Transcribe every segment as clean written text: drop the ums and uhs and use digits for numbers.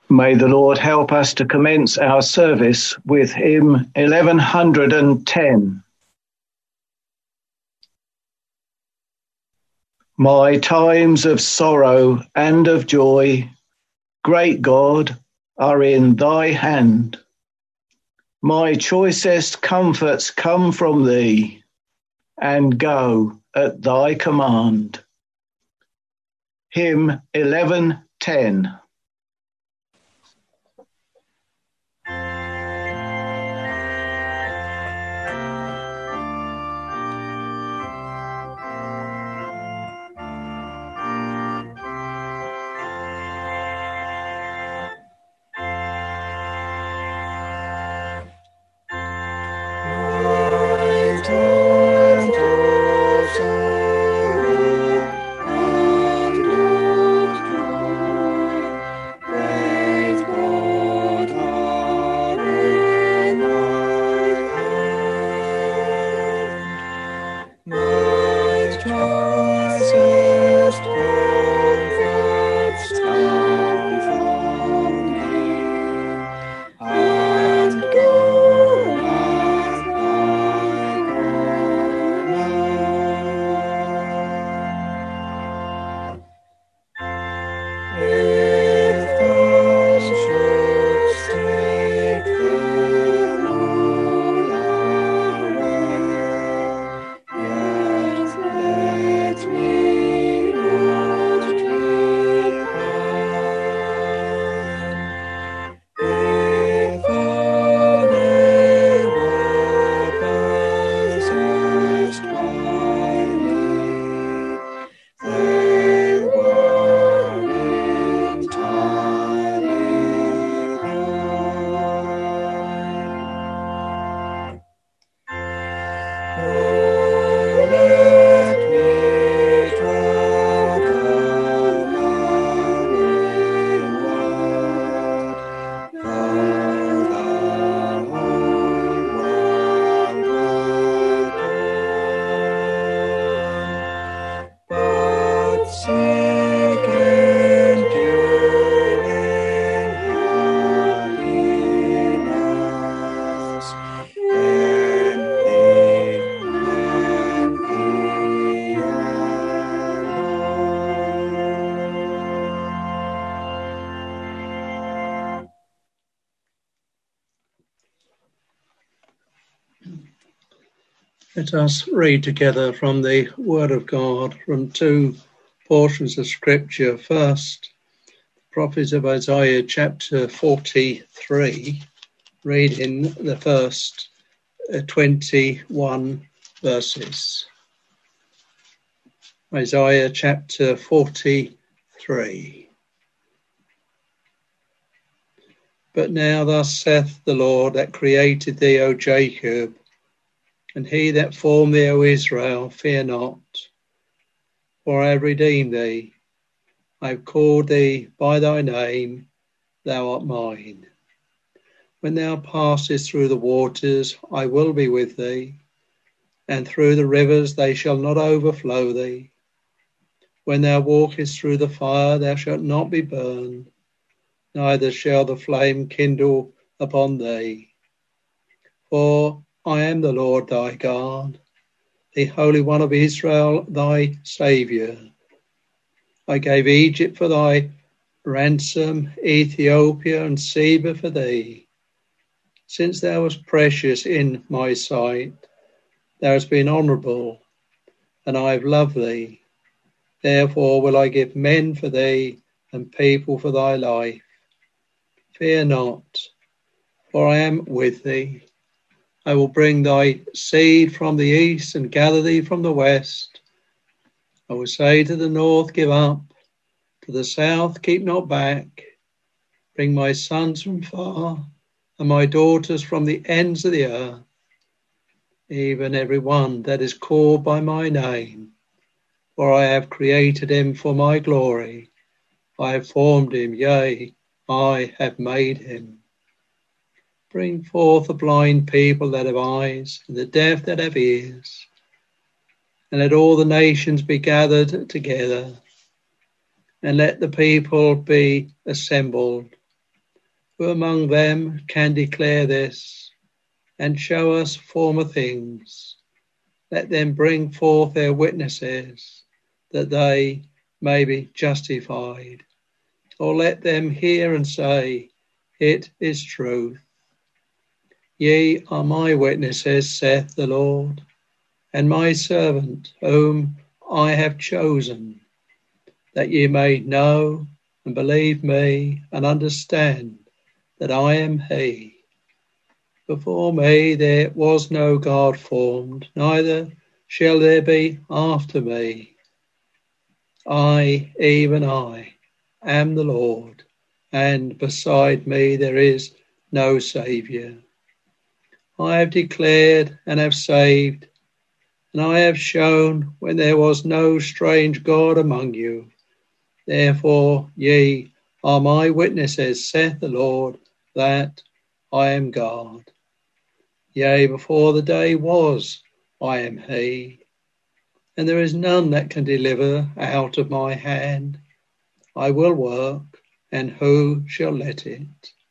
May the Lord help us to commence our service with hymn 1110. My times of sorrow and of joy, great God, are in thy hand. My choicest comforts come from thee, and go at thy command. Hymn 1110. Let us read together from the Word of God from two portions of Scripture. First, the prophet of Isaiah chapter 43, reading the first 21 verses. Isaiah chapter 43. But now thus saith the Lord that created thee, O Jacob, and he that formed thee, O Israel, fear not, for I have redeemed thee. I have called thee by thy name, thou art mine. When thou passest through the waters, I will be with thee, and through the rivers they shall not overflow thee. When thou walkest through the fire, thou shalt not be burned, neither shall the flame kindle upon thee. For I am the Lord thy God, the Holy One of Israel, thy Saviour. I gave Egypt for thy ransom, Ethiopia and Seba for thee. Since thou wast precious in my sight, thou hast been honourable, and I have loved thee. Therefore will I give men for thee and people for thy life. Fear not, for I am with thee. I will bring thy seed from the east and gather thee from the west. I will say to the north, give up, to the south, keep not back. Bring my sons from far and my daughters from the ends of the earth, even every one that is called by my name. For I have created him for my glory. I have formed him, yea, I have made him. Bring forth the blind people that have eyes, and the deaf that have ears. And let all the nations be gathered together, and let the people be assembled. Who among them can declare this and show us former things? Let them bring forth their witnesses, that they may be justified. Or let them hear and say, it is truth. Ye are my witnesses, saith the Lord, and my servant whom I have chosen, that ye may know and believe me and understand that I am he. Before me there was no God formed, neither shall there be after me. I, even I, am the Lord, and beside me there is no Saviour. I have declared and have saved, and I have shown when there was no strange God among you. Therefore ye are my witnesses, saith the Lord, that I am God. Yea, before the day was, I am he, and there is none that can deliver out of my hand. I will work, and who shall let it?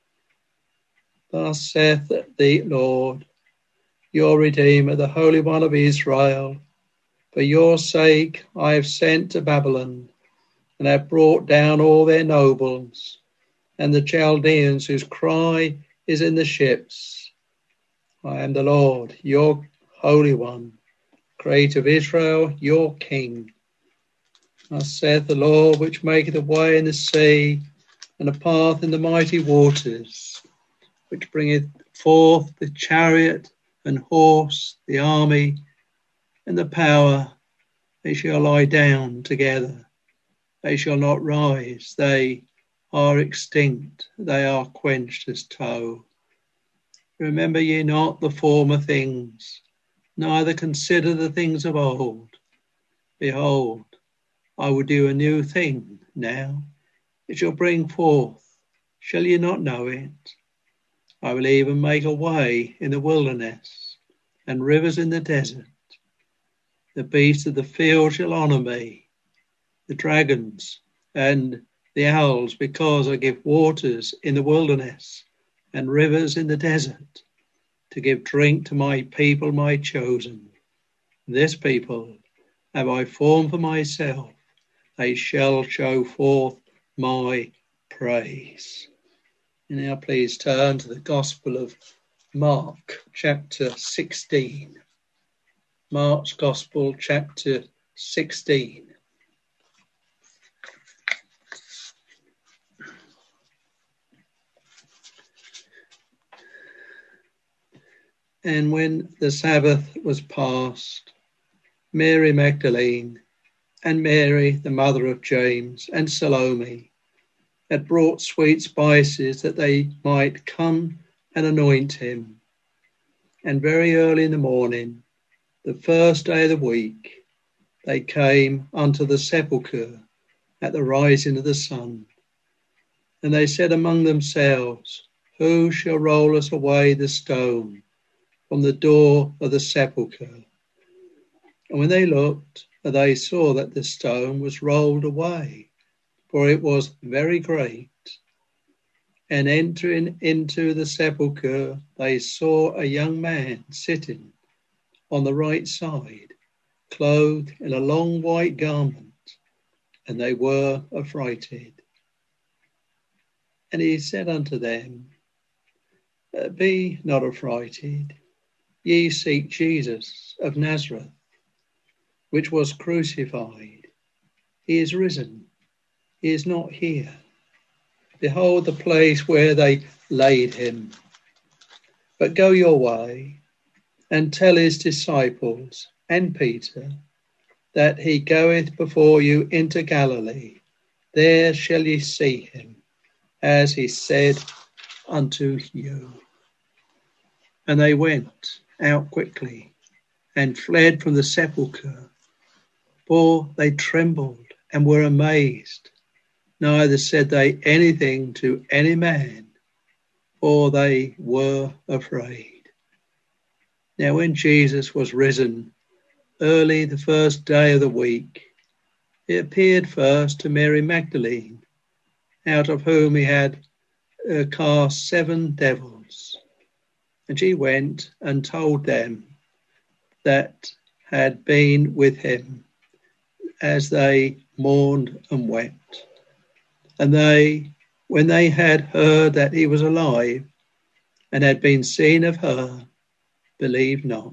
Thus saith the Lord, your Redeemer, the Holy One of Israel. For your sake I have sent to Babylon, and have brought down all their nobles, and the Chaldeans whose cry is in the ships. I am the Lord, your Holy One, Creator of Israel, your King. Thus saith the Lord, which maketh a way in the sea, and a path in the mighty waters, which bringeth forth the chariot and horse, the army, and the power. They shall lie down together. They shall not rise. They are extinct. They are quenched as tow. Remember ye not the former things, neither consider the things of old. Behold, I will do a new thing now. It shall bring forth. Shall ye not know it? I will even make a way in the wilderness and rivers in the desert. The beasts of the field shall honour me, the dragons and the owls, because I give waters in the wilderness and rivers in the desert, to give drink to my people, my chosen. This people have I formed for myself. They shall show forth my praise. And now please turn to the Gospel of Mark, chapter 16. Mark's Gospel, chapter 16. And when the Sabbath was past, Mary Magdalene and Mary, the mother of James, and Salome had brought sweet spices that they might come and anoint him. And very early in the morning, the first day of the week, they came unto the sepulchre at the rising of the sun. And they said among themselves, who shall roll us away the stone from the door of the sepulchre? And when they looked, they saw that the stone was rolled away, for it was very great. And entering into the sepulchre, they saw a young man sitting on the right side, clothed in a long white garment, and they were affrighted. And he said unto them, be not affrighted. Ye seek Jesus of Nazareth, which was crucified. He is risen. He is not here. Behold the place where they laid him. But go your way and tell his disciples and Peter that he goeth before you into Galilee. There shall ye see him, as he said unto you. And they went out quickly and fled from the sepulchre, for they trembled and were amazed. Neither said they anything to any man, for they were afraid. Now when Jesus was risen early the first day of the week, he appeared first to Mary Magdalene, out of whom he had cast 7 devils. And she went and told them that had been with him, as they mourned and wept. And they, when they had heard that he was alive and had been seen of her, believed not.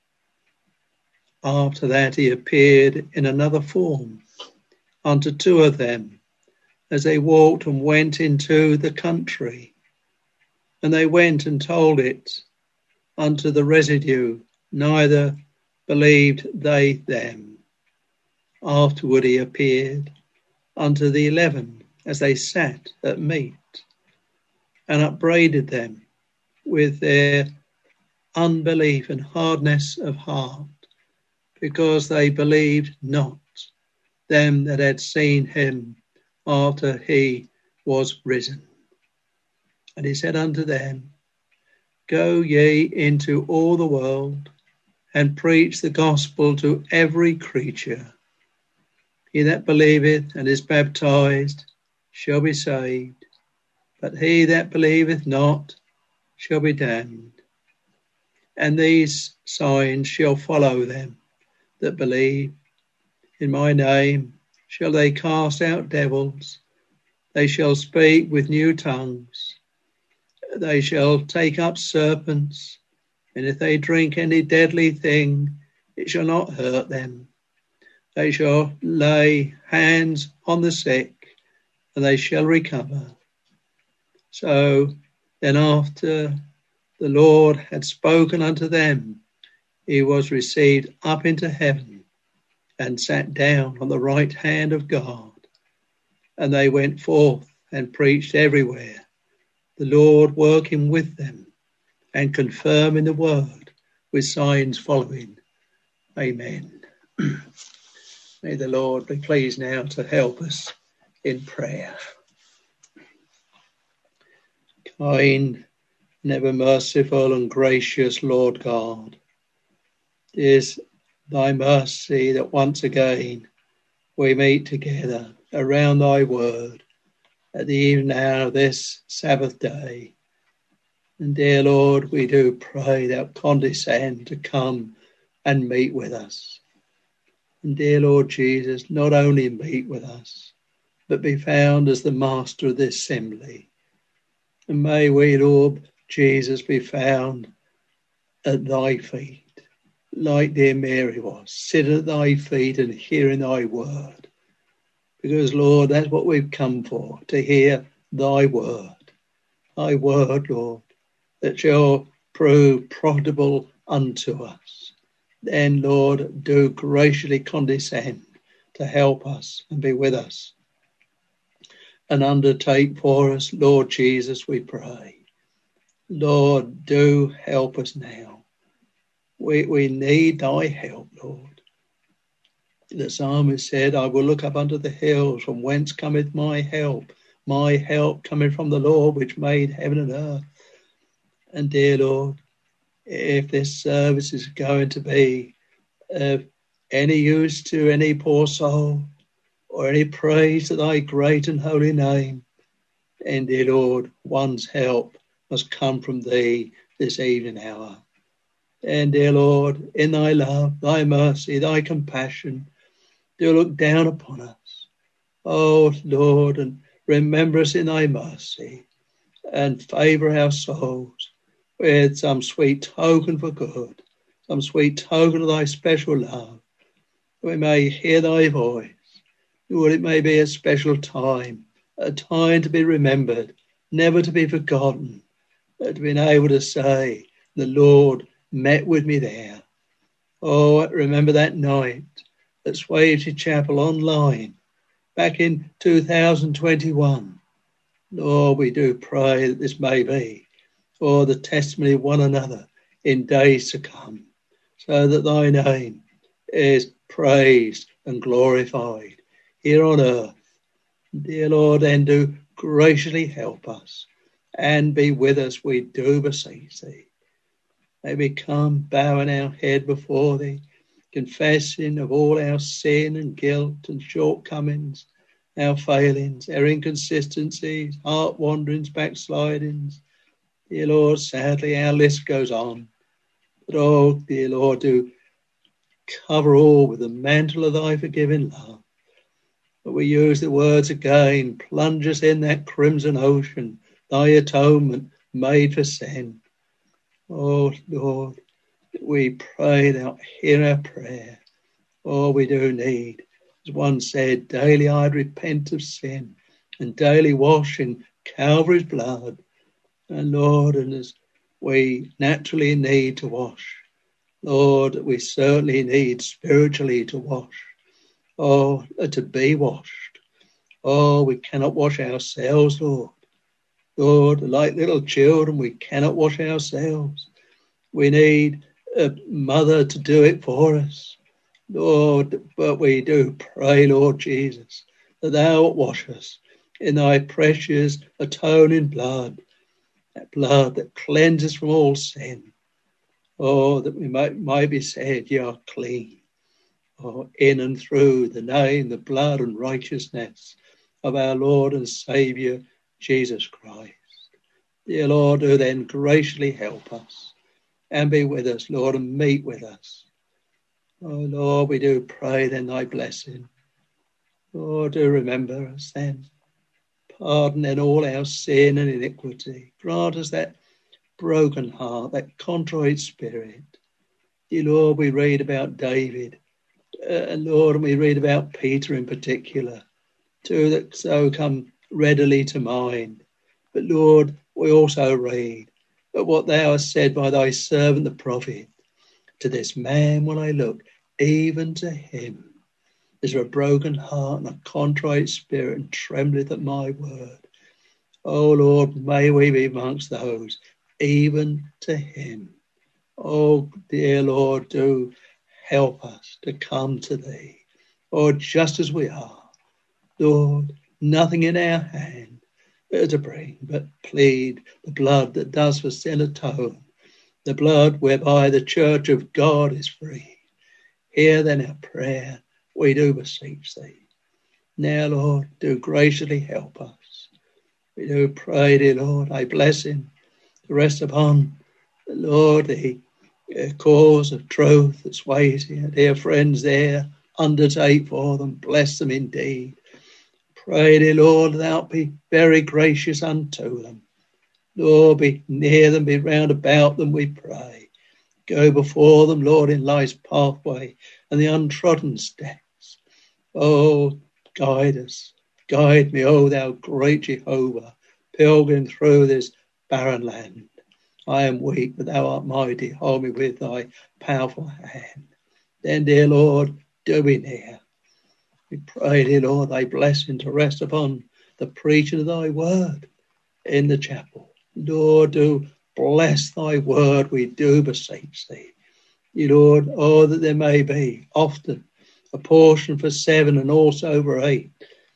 After that he appeared in another form unto 2 of them, as they walked and went into the country. And they went and told it unto the residue, neither believed they them. Afterward he appeared unto the 11, as they sat at meat, and upbraided them with their unbelief and hardness of heart, because they believed not them that had seen him after he was risen. And he said unto them, Go ye into all the world, and preach the gospel to every creature. He that believeth and is baptized shall be saved, but he that believeth not shall be damned. And these signs shall follow them that believe. In my name shall they cast out devils. They shall speak with new tongues. They shall take up serpents. And if they drink any deadly thing, it shall not hurt them. They shall lay hands on the sick, and they shall recover. So then after the Lord had spoken unto them, he was received up into heaven and sat down on the right hand of God. And they went forth and preached everywhere, the Lord working with them and confirming the word with signs following. Amen. May the Lord be pleased now to help us in prayer. Kind, ever merciful and gracious Lord God, it is thy mercy that once again we meet together around thy word at the evening hour of this Sabbath day. And dear Lord, we do pray that condescend to come and meet with us. And dear Lord Jesus, not only meet with us, but be found as the master of this assembly. And may we, Lord Jesus, be found at thy feet, like dear Mary was, sit at thy feet and hearing thy word. Because, Lord, that's what we've come for, to hear thy word, Lord, that shall prove profitable unto us. Then, Lord, do graciously condescend to help us and be with us and undertake for us, Lord Jesus, we pray. Lord, do help us now. We need thy help, Lord. The psalmist said, I will look up unto the hills, from whence cometh my help coming from the Lord, which made heaven and earth. And dear Lord, if this service is going to be of any use to any poor soul, or any praise to thy great and holy name, then, dear Lord, one's help must come from thee this evening hour. And, dear Lord, in thy love, thy mercy, thy compassion, do look down upon us. Oh, Lord, and remember us in thy mercy, and favour our souls with some sweet token for good, some sweet token of thy special love, that we may hear thy voice. Lord, it may be a special time, a time to be remembered, never to be forgotten, but to be able to say, the Lord met with me there. Oh, remember that night at Swavesey Chapel online back in 2021. Lord, we do pray that this may be for the testimony of one another in days to come, so that thy name is praised and glorified here on earth. Dear Lord, then do graciously help us and be with us, we do beseech thee. May we come bowing our head before thee, confessing of all our sin and guilt and shortcomings, our failings, our inconsistencies, heart wanderings, backslidings. Dear Lord, sadly, our list goes on. But oh, dear Lord, do cover all with the mantle of thy forgiving love. But we use the words again, plunge us in that crimson ocean, thy atonement made for sin. Oh, Lord, we pray thou hear our prayer. Oh, we do need, as one said, daily I'd repent of sin and daily wash in Calvary's blood. And Lord, and as we naturally need to wash, Lord, we certainly need spiritually to wash. Oh, to be washed. Oh, we cannot wash ourselves, Lord. Lord, like little children, we cannot wash ourselves. We need a mother to do it for us. Lord, but we do pray, Lord Jesus, that thou wilt wash us in thy precious atoning blood, that blood that cleanses from all sin. Oh, that we might be said, you are clean. Oh, in and through the name, the blood and righteousness of our Lord and Saviour, Jesus Christ. Dear Lord, do then graciously help us and be with us, Lord, and meet with us. Oh, Lord, we do pray then thy blessing. Lord, do remember us then. Pardon then all our sin and iniquity. Grant us that broken heart, that contrite spirit. Dear Lord, we read about David, and Lord, and we read about Peter in particular, two that so come readily to mind. But Lord, we also read but what thou hast said by thy servant the prophet. To this man will I look, even to him. Is there a broken heart and a contrite spirit, and trembleth at my word? Oh Lord, may we be amongst those, even to him. Oh dear Lord, do help us to come to thee. Oh, just as we are. Lord, nothing in our hand to bring, but plead the blood that does for sin atone, the blood whereby the church of God is free. Hear then our prayer, we do beseech thee. Now, Lord, do graciously help us. We do pray, dear Lord, thy blessing to rest upon, Lord, the cause of truth that sways here. Dear friends there, undertake for them, bless them indeed. Pray, dear Lord, thou be very gracious unto them. Lord, be near them, be round about them, we pray. Go before them, Lord, in life's pathway and the untrodden steps. Oh, guide us, guide me, oh, thou great Jehovah, pilgrim through this barren land. I am weak, but thou art mighty. Hold me with thy powerful hand. Then, dear Lord, do be near. We pray, dear Lord, thy blessing to rest upon the preaching of thy word in the chapel. Lord, do bless thy word, we do beseech thee. Dear Lord, oh, that there may be often a portion for 7 and also for 8.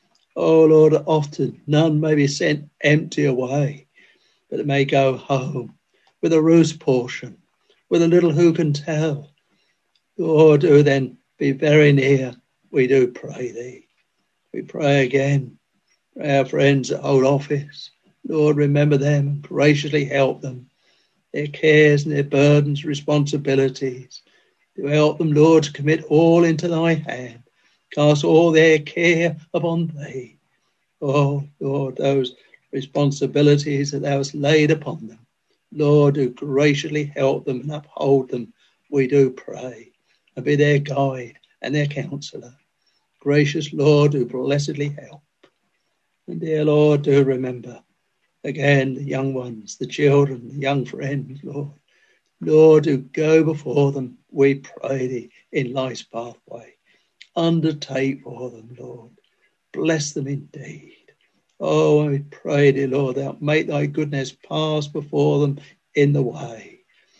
Oh, Lord, often none may be sent empty away, but it may go home with a roost portion, with a little who can tell. Lord, do then be very near, we do pray thee. We pray again for our friends at Old Office. Lord, remember them and graciously help them, their cares and their burdens, responsibilities. Do help them, Lord, to commit all into thy hand. Cast all their care upon thee. Oh, Lord, those responsibilities that thou hast laid upon them. Lord, do graciously help them and uphold them, we do pray, and be their guide and their counsellor. Gracious Lord, do blessedly help. And dear Lord, do remember again the young ones, the children, the young friends, Lord. Lord, do go before them, we pray thee, in life's pathway. Undertake for them, Lord. Bless them indeed. Oh, I pray, dear Lord, thou make thy goodness pass before them in the way.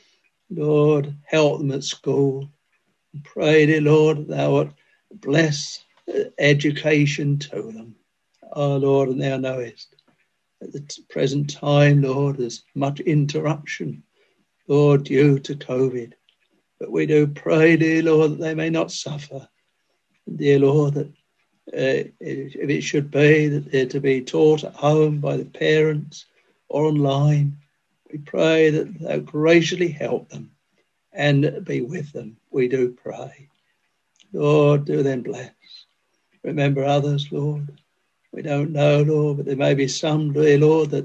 Lord, help them at school. Pray, dear Lord, thou wilt bless education to them. Oh, Lord, and thou knowest at the present time, Lord, there's much interruption, Lord, due to COVID. But we do pray, dear Lord, that they may not suffer. And dear Lord, that if it should be that they're to be taught at home by the parents or online, we pray that thou graciously help them and be with them. We do pray. Lord, do them bless. Remember others, Lord. We don't know, Lord, but there may be some, dear Lord, that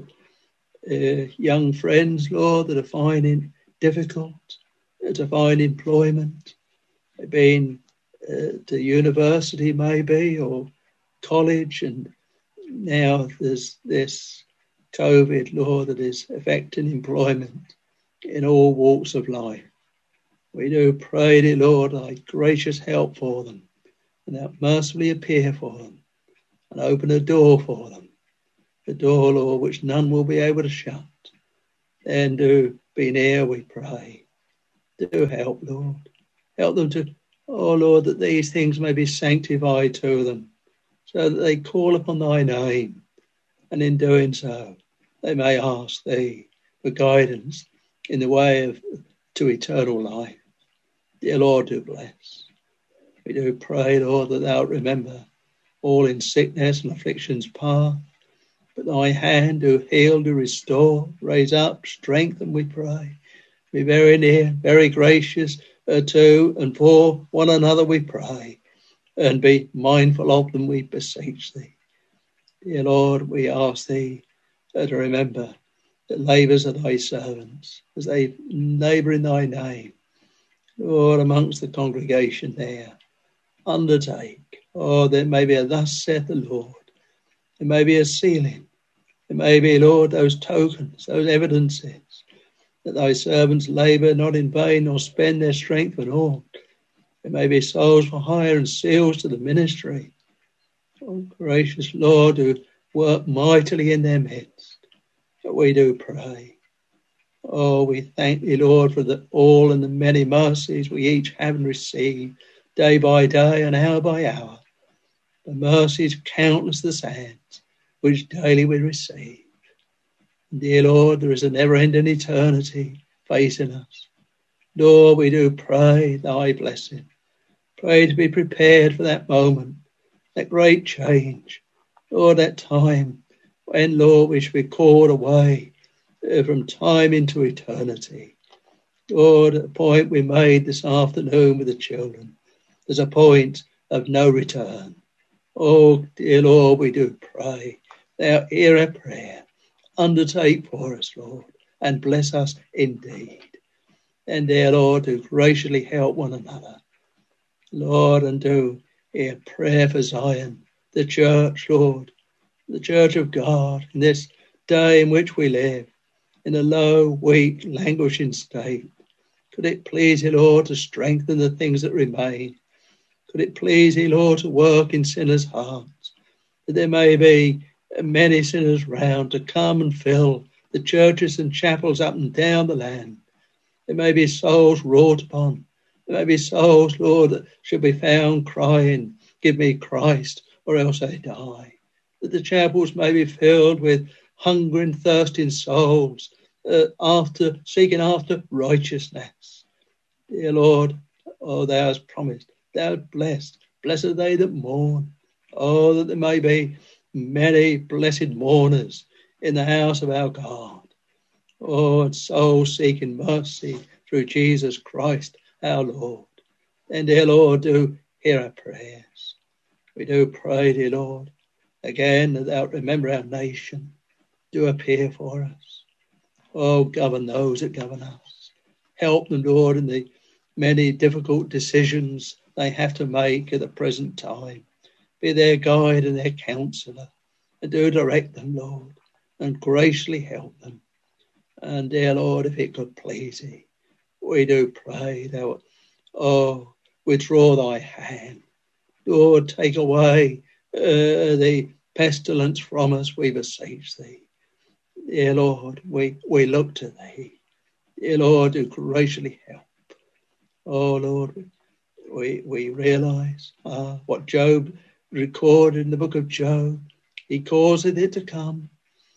young friends, Lord, that are finding difficult to find employment. They've been to university maybe or college, and now there's this COVID, Lord, that is affecting employment in all walks of life. We do pray, dear Lord, thy gracious help for them, and thou mercifully appear for them and open a door for them, the door, Lord, which none will be able to shut. Then do be near, we pray. Do help, Lord. Help them to, oh Lord, that these things may be sanctified to them, so that they call upon thy name, and in doing so, they may ask thee for guidance in the way to eternal life. Dear Lord, do bless. We do pray, Lord, that thou remember all in sickness and afflictions past, but thy hand do heal, do restore, raise up, strengthen, we pray. Be very near, very gracious to and for one another, we pray, and be mindful of them, we beseech thee. Dear Lord, we ask thee to remember the labours of thy servants as they labour in thy name. Lord, amongst the congregation there, undertake. Oh, there may be a thus saith the Lord. There may be a sealing. There may be, Lord, those tokens, those evidences that thy servants labour not in vain nor spend their strength for naught. There may be souls for hire and seals to the ministry. Oh, gracious Lord, who work mightily in their midst. But we do pray. Oh, we thank thee, Lord, for all and the many mercies we each have and receive, day by day and hour by hour. The mercies countless the sands, which daily we receive. And dear Lord, there is a never-ending eternity facing us. Lord, we do pray thy blessing. Pray to be prepared for that moment, that great change. Lord, that time when, Lord, we shall be called away from time into eternity. Lord, a point we made this afternoon with the children. There's a point of no return. Oh, dear Lord, we do pray. Thou hear our prayer. Undertake for us, Lord, and bless us indeed. And dear Lord, do graciously help one another. Lord, and do hear prayer for Zion, the church, Lord, the church of God, in this day in which we live, in a low, weak, languishing state. Could it please thee, Lord, to strengthen the things that remain? Could it please thee, Lord, to work in sinners' hearts, that there may be many sinners round to come and fill the churches and chapels up and down the land. There may be souls wrought upon. There may be souls, Lord, that should be found crying, give me Christ, or else I die. That the chapels may be filled with hungering, thirsting souls, seeking after righteousness. Dear Lord, oh, thou hast promised, thou hast blessed. Blessed are they that mourn. Oh, that there may be many blessed mourners in the house of our God. Oh, and souls seeking mercy through Jesus Christ, our Lord. And dear Lord, do hear our prayers. We do pray, dear Lord, again, that thou remember our nation. Do appear for us. Oh, govern those that govern us. Help them, Lord, in the many difficult decisions they have to make at the present time. Be their guide and their counsellor, and do direct them, Lord, and graciously help them. And dear Lord, if it could please thee, we do pray thou, withdraw thy hand. Lord, take away the pestilence from us, we beseech thee. Dear Lord, we look to thee. Dear Lord, do graciously help. Oh Lord, we realise what Job recorded in the book of Job. He caused it to come.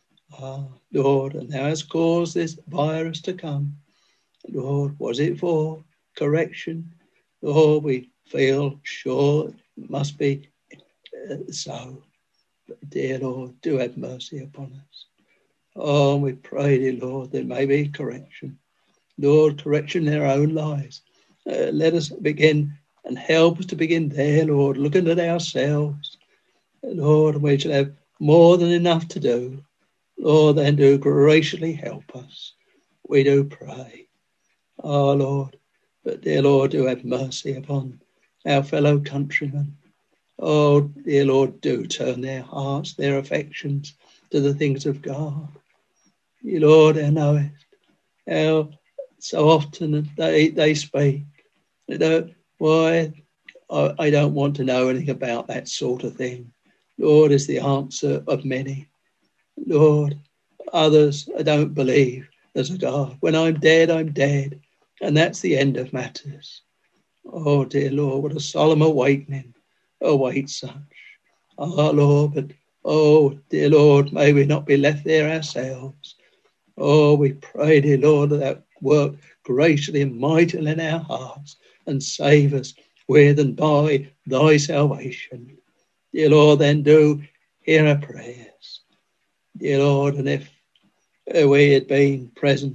Lord, and thou hast caused this virus to come. Lord, was it for correction? Lord, we feel sure it must be so. But dear Lord, do have mercy upon us. Oh, we pray, dear Lord, there may be correction. Lord, correction in our own lives. Let us begin and help us to begin there, Lord, looking at ourselves. Lord, we shall have more than enough to do. Lord, then do graciously help us. We do pray. Oh, Lord, but dear Lord, do have mercy upon our fellow countrymen. Oh, dear Lord, do turn their hearts, their affections to the things of God. You, Lord, thou knowest how so often they speak. You know, why? I don't want to know anything about that sort of thing. Lord, is the answer of many. Lord, others, I don't believe there's a God. When I'm dead, I'm dead. And that's the end of matters. Oh, dear Lord, what a solemn awakening awaits such. Oh, Lord, but, oh, dear Lord, may we not be left there ourselves. Oh, we pray, dear Lord, that thou work graciously and mightily in our hearts and save us with and by thy salvation. Dear Lord, then do hear our prayers. Dear Lord, and if we had been present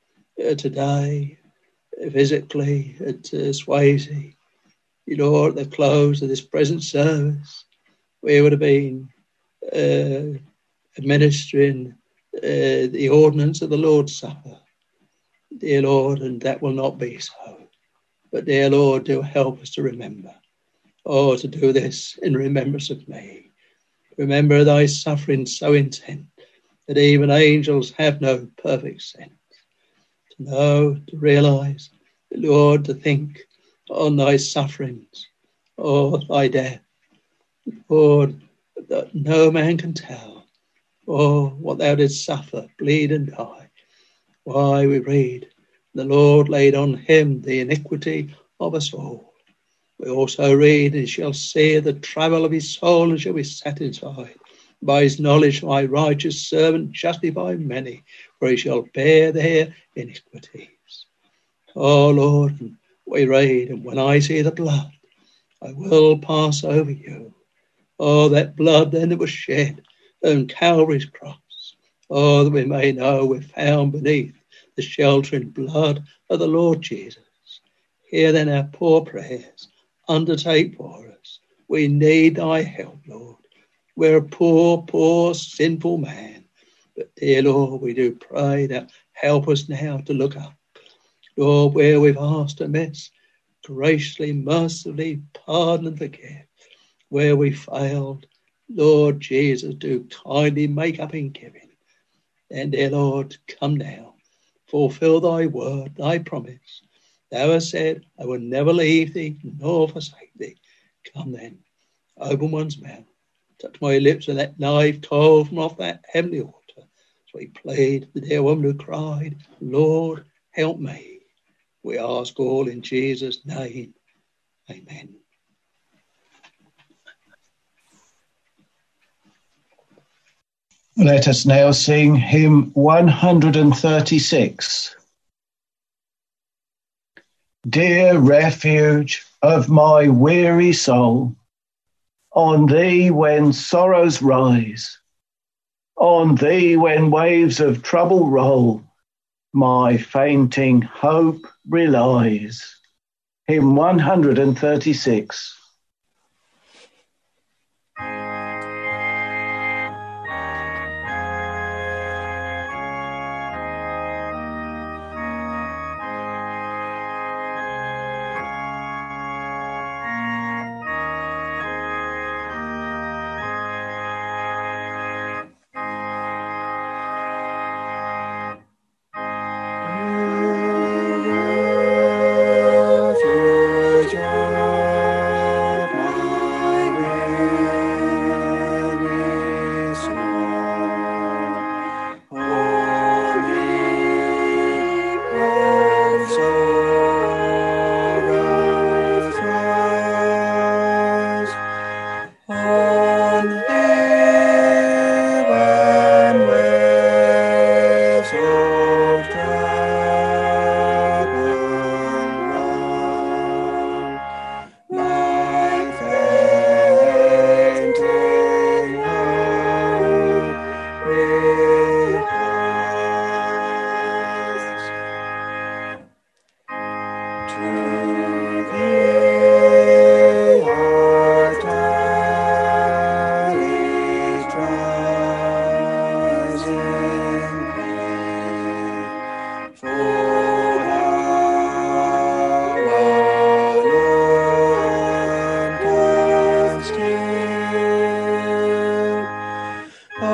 today physically at Swayze, dear Lord, at the close of this present service, we would have been administering the ordinance of the Lord's Supper. Dear Lord, and that will not be so. But dear Lord, do help us to remember. Oh, to do this in remembrance of me. Remember thy suffering so intense that even angels have no perfect sense. To know, to realize, Lord, to think on thy sufferings, oh, thy death. Lord, that no man can tell, oh, what thou didst suffer, bleed and die. Why, we read, the Lord laid on him the iniquity of us all. We also read, he shall see the travel of his soul and shall be satisfied. By his knowledge, my righteous servant justify many, for he shall bear their iniquities. Oh, Lord, we read, and when I see the blood, I will pass over you. Oh, that blood then that was shed on Calvary's cross. Oh, that we may know we're found beneath the sheltering blood of the Lord Jesus. Hear then our poor prayers. Undertake for us. We need thy help, Lord. We're a poor, sinful man. But dear Lord, we do pray that help us now to look up. Lord, where we've asked amiss, graciously, mercifully pardon and forgive. Where we failed, Lord Jesus, do kindly make up in giving. And dear Lord, come now. Fulfill thy word, thy promise. Thou hast said, I will never leave thee nor forsake thee. Come then, open one's mouth, touch my lips, and let life toll from off that heavenly altar. So we played the dear woman who cried, Lord, help me. We ask all in Jesus' name. Amen. Let us now sing hymn 136. Dear refuge of my weary soul, on thee when sorrows rise, on thee when waves of trouble roll, my fainting hope relies. Hymn 136.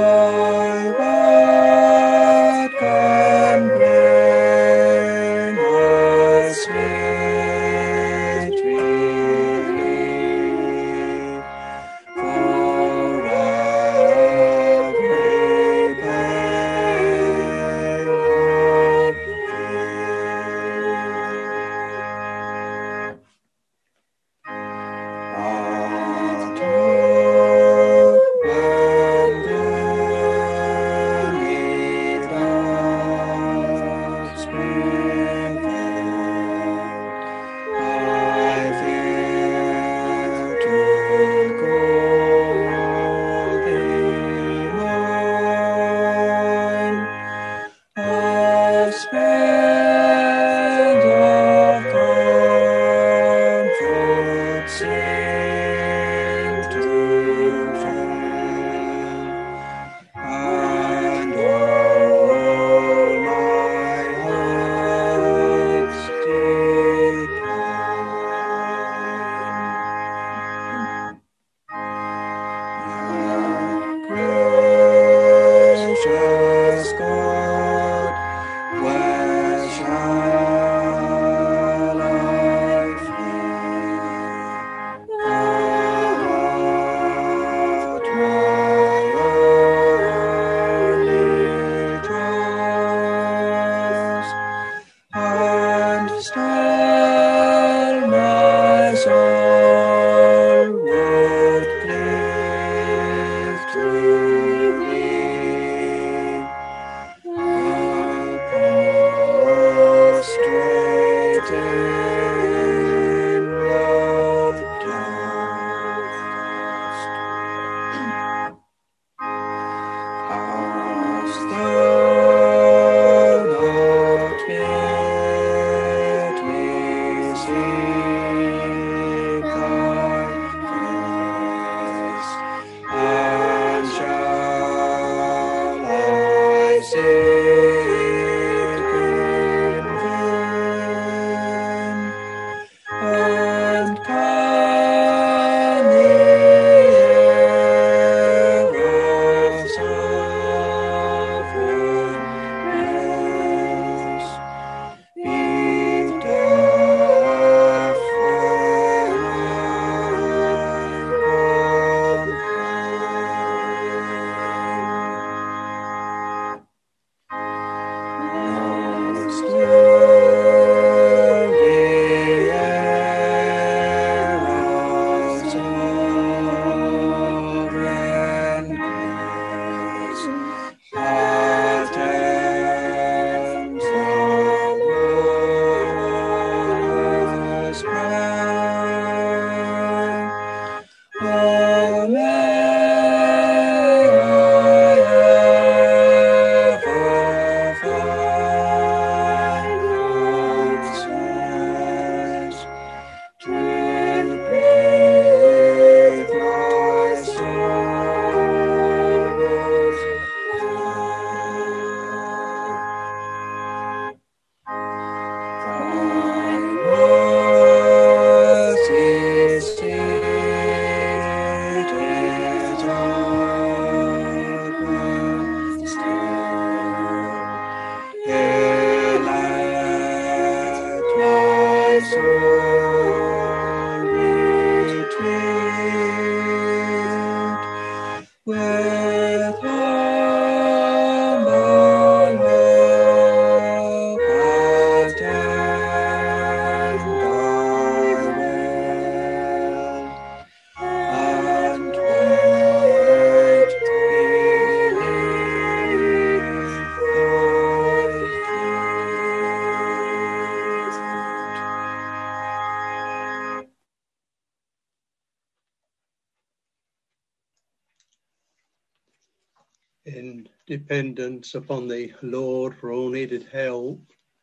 In dependence upon the Lord for all needed help,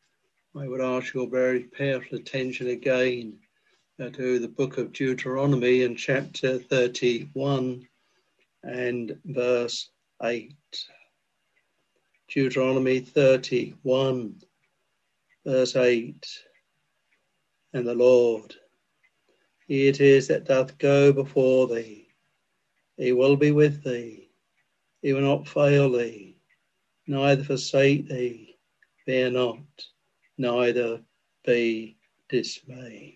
I would ask your very careful attention again to the book of Deuteronomy in chapter 31 and verse 8. Deuteronomy 31, verse 8. And the Lord, He it is that doth go before thee. He will be with thee. he will not fail thee, neither forsake thee. Fear not, neither be dismayed.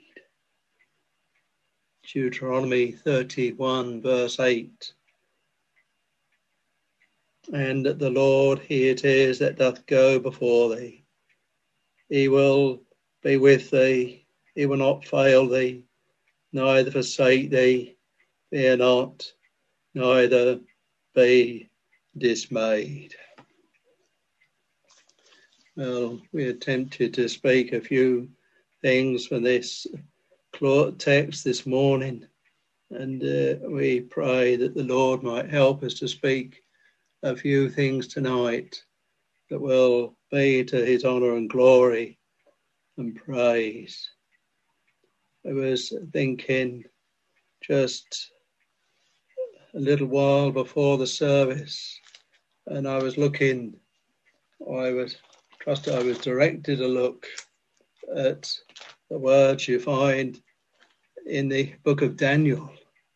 Deuteronomy 31, verse 8. And the Lord, he it is that doth go before thee. He will be with thee. He will not fail thee, neither forsake thee. Fear not, neither be dismayed. Well, we attempted to speak a few things from this text this morning, and we pray that the Lord might help us to speak a few things tonight that will be to his honour and glory and praise. I was thinking just a little while before the service, and I was directed to look at the words you find in the book of Daniel.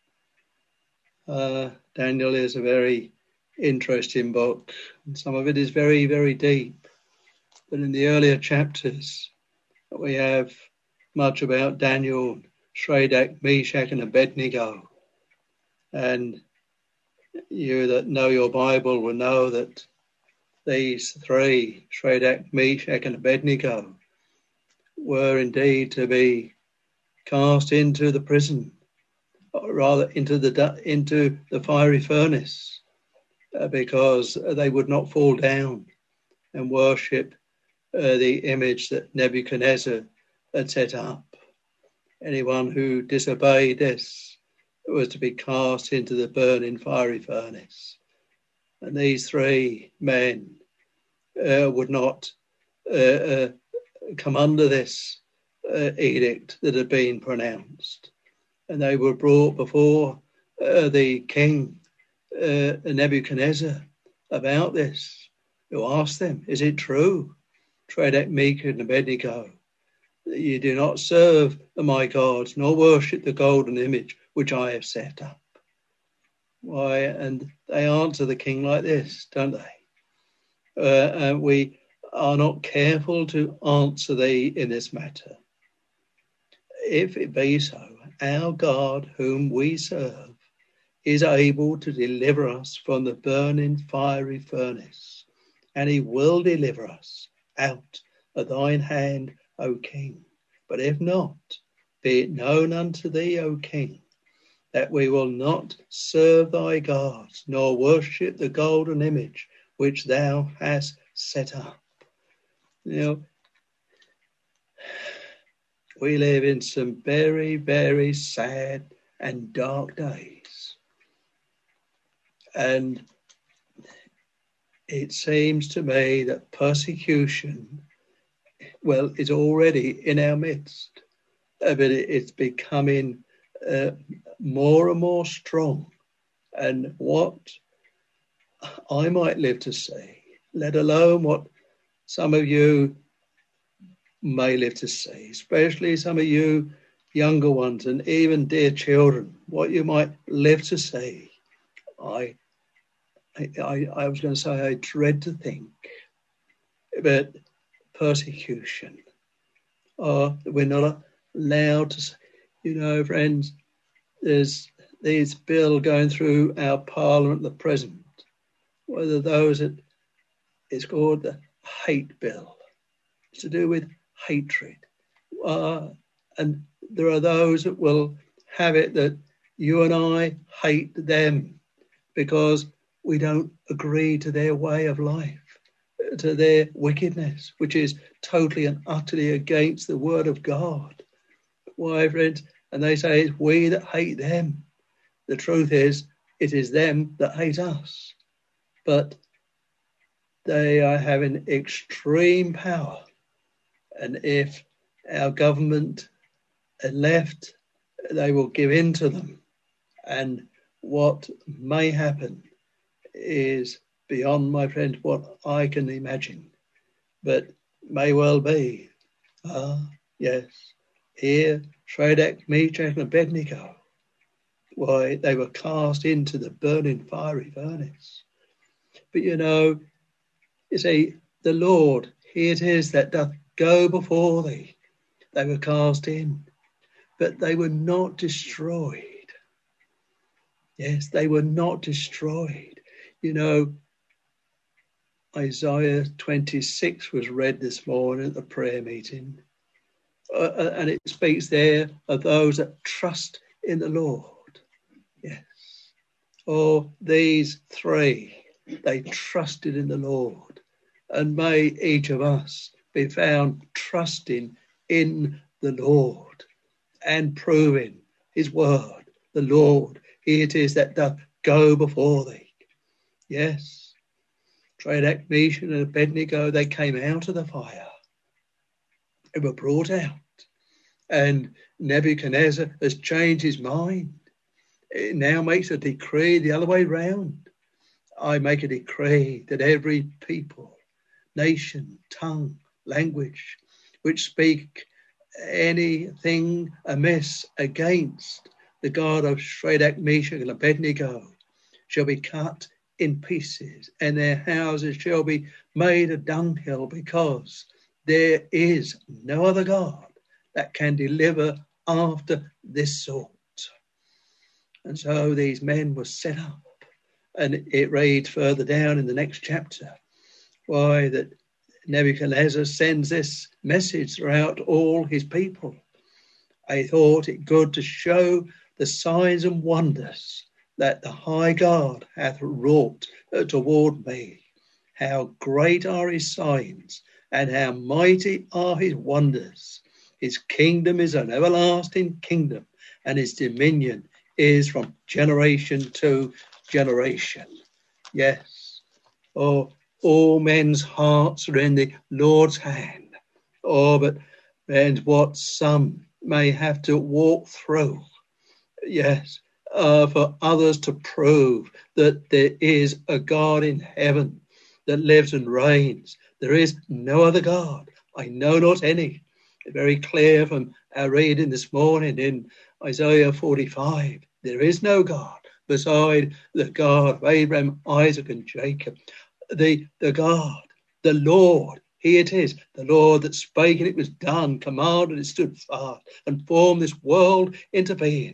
Daniel is a very interesting book, and some of it is very, very deep. But in the earlier chapters, we have much about Daniel, Shadrach, Meshach, and Abednego. And you that know your Bible will know that these three, Shadrach, Meshach, and Abednego, were indeed to be cast into the prison, or rather into the fiery furnace, because they would not fall down and worship the image that Nebuchadnezzar had set up. Anyone who disobeyed this was to be cast into the burning fiery furnace. And these three men would not come under this edict that had been pronounced. And they were brought before the king Nebuchadnezzar about this, who asked them, is it true, Shadrach, Meshach, and Abednego, that you do not serve my gods, nor worship the golden image which I have set up? Why, and they answer the king like this, don't they? We are not careful to answer thee in this matter. If it be so, our God whom we serve is able to deliver us from the burning fiery furnace, and he will deliver us out of thine hand, O king. But if not, be it known unto thee, O king, that we will not serve thy gods, nor worship the golden image which thou hast set up. You know, we live in some very, very sad and dark days. And it seems to me that persecution, well, is already in our midst, but it's becoming more and more strong. And what I might live to see, let alone what some of you may live to see, especially some of you younger ones and even dear children, what you might live to see, I was going to say I dread to think, but persecution. We're not allowed to, you know, friends, there's this bill going through our parliament at the present, whether those that it's called the hate bill. It's to do with hatred. And there are those that will have it that you and I hate them because we don't agree to their way of life, to their wickedness, which is totally and utterly against the word of God. Why, friends? And they say it's we that hate them. The truth is, it is them that hate us. But they are having extreme power. And if our government are left, they will give in to them. And what may happen is beyond, my friends, what I can imagine. But may well be. Yes, here, Shadrach, Meshach, and Abednego. Why, they were cast into the burning fiery furnace. But you see, the Lord, he it is that doth go before thee. They were cast in, but they were not destroyed. Yes, they were not destroyed. Isaiah 26 was read this morning at the prayer meeting. And it speaks there of those that trust in the Lord. Yes. Or these three, they trusted in the Lord. And may each of us be found trusting in the Lord and proving his word. The Lord, he it is that doth go before thee. Yes. Shadrach, Meshach, and Abednego, they came out of the fire. They were brought out. And Nebuchadnezzar has changed his mind. It now makes a decree the other way round. I make a decree that every people, nation, tongue, language, which speak anything amiss against the God of Shadrach, Meshach, and Abednego shall be cut in pieces, and their houses shall be made a dunghill, because there is no other God that can deliver after this sort. And so these men were set up, and it reads further down in the next chapter why that Nebuchadnezzar sends this message throughout all his people. I thought it good to show the signs and wonders that the high God hath wrought toward me. How great are his signs, and how mighty are his wonders. His kingdom is an everlasting kingdom, and his dominion is from generation to generation. Yes. Oh, all men's hearts are in the Lord's hand. Oh, but and what some may have to walk through. Yes. For others to prove that there is a God in heaven that lives and reigns. There is no other God. I know not any. Very clear from our reading this morning in Isaiah 45. There is no God beside the God of Abraham, Isaac, and Jacob. The God, the Lord, he it is, the Lord that spake and it was done, commanded it stood fast, and formed this world into being.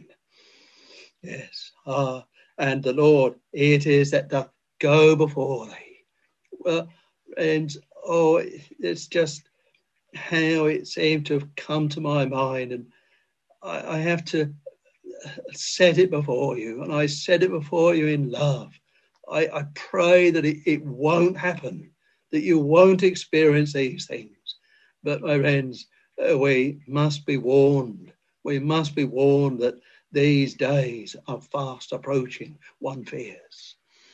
Yes, and the Lord, it is that doth go before thee. Well, and it's just how it seemed to have come to my mind, and I have to set it before you, and I set it before you in love. I pray that it won't happen, that you won't experience these things. But my friends, we must be warned. We must be warned that these days are fast approaching, one fears.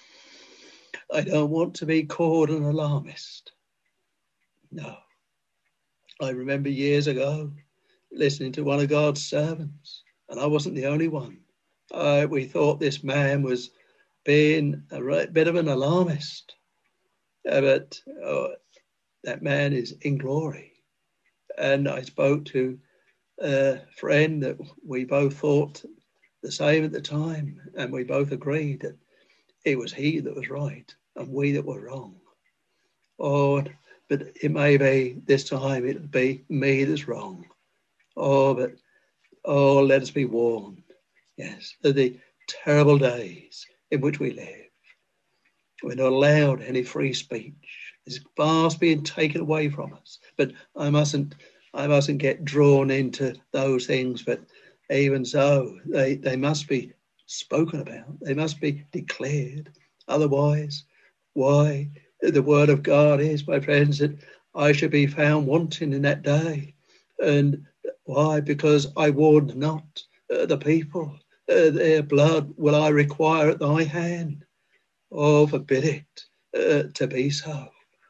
I don't want to be called an alarmist. No. I remember years ago listening to one of God's servants, and I wasn't the only one. We thought this man was being a bit of an alarmist. But that man is in glory. And I spoke to a friend that we both thought the same at the time, and we both agreed that it was he that was right and we that were wrong. But it may be this time it'll be me that's wrong. Let us be warned. Yes, of the terrible days in which we live. We're not allowed any free speech. It's fast being taken away from us. But I mustn't get drawn into those things. But even so, they must be spoken about. They must be declared. Otherwise, why? The word of God is, my friends, that I should be found wanting in that day. And why? Because I warned not the people. Their blood will I require at thy hand. Oh, forbid it to be so.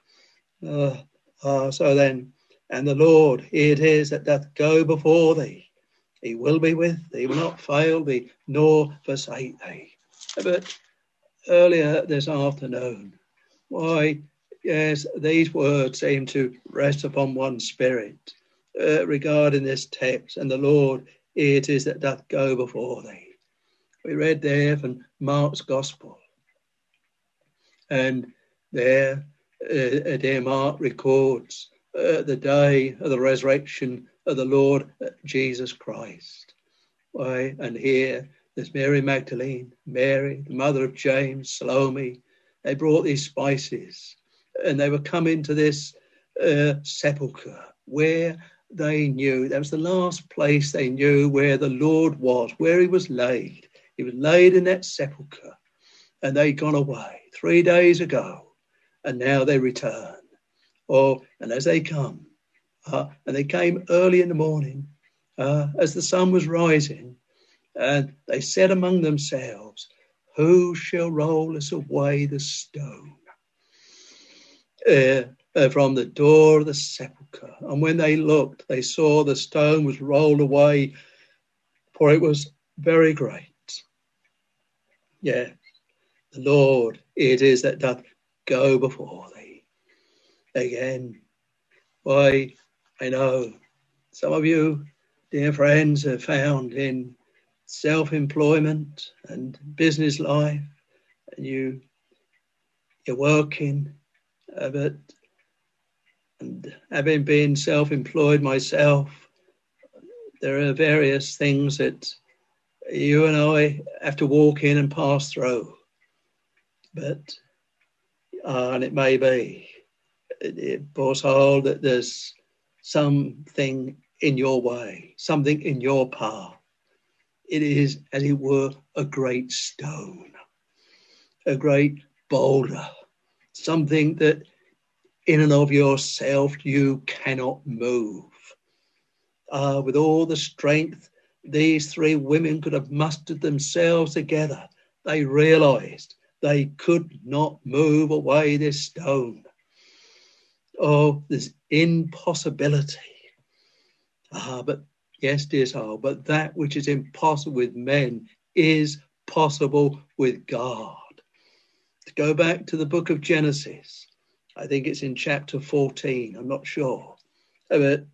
So then, and the Lord, it is that doth go before thee. He will be with thee, he will not fail thee, nor forsake thee. But earlier this afternoon, why, yes, these words seem to rest upon one spirit regarding this text, and the Lord, it is that doth go before thee. We read there from Mark's Gospel. And There, dear Mark records the day of the resurrection of the Lord Jesus Christ. Why, and here there's Mary Magdalene, Mary, the mother of James, Salome. They brought these spices and they were coming to this sepulchre where they knew, that was the last place they knew where the Lord was, where he was laid. He was laid in that sepulchre and they'd gone away 3 days ago and now they return. And as they come, and they came early in the morning as the sun was rising, and they said among themselves, who shall roll us away the stone from the door of the sepulchre? And when they looked, they saw the stone was rolled away, for it was very great. Yeah, the Lord it is that doth go before thee. Again, why, I know some of you, dear friends, are found in self-employment and business life, and you're working, but and having been self-employed myself, there are various things that you and I have to walk in and pass through. But and it may be possible that there's something in your way, something in your path. It is, as it were, a great stone, a great boulder, something that in and of yourself you cannot move. With all the strength these three women could have mustered themselves together, they realized they could not move away this stone. Oh, this impossibility. But yes, dear soul, but that which is impossible with men is possible with God. To go back to the book of Genesis, I think it's in chapter 14, I'm not sure. But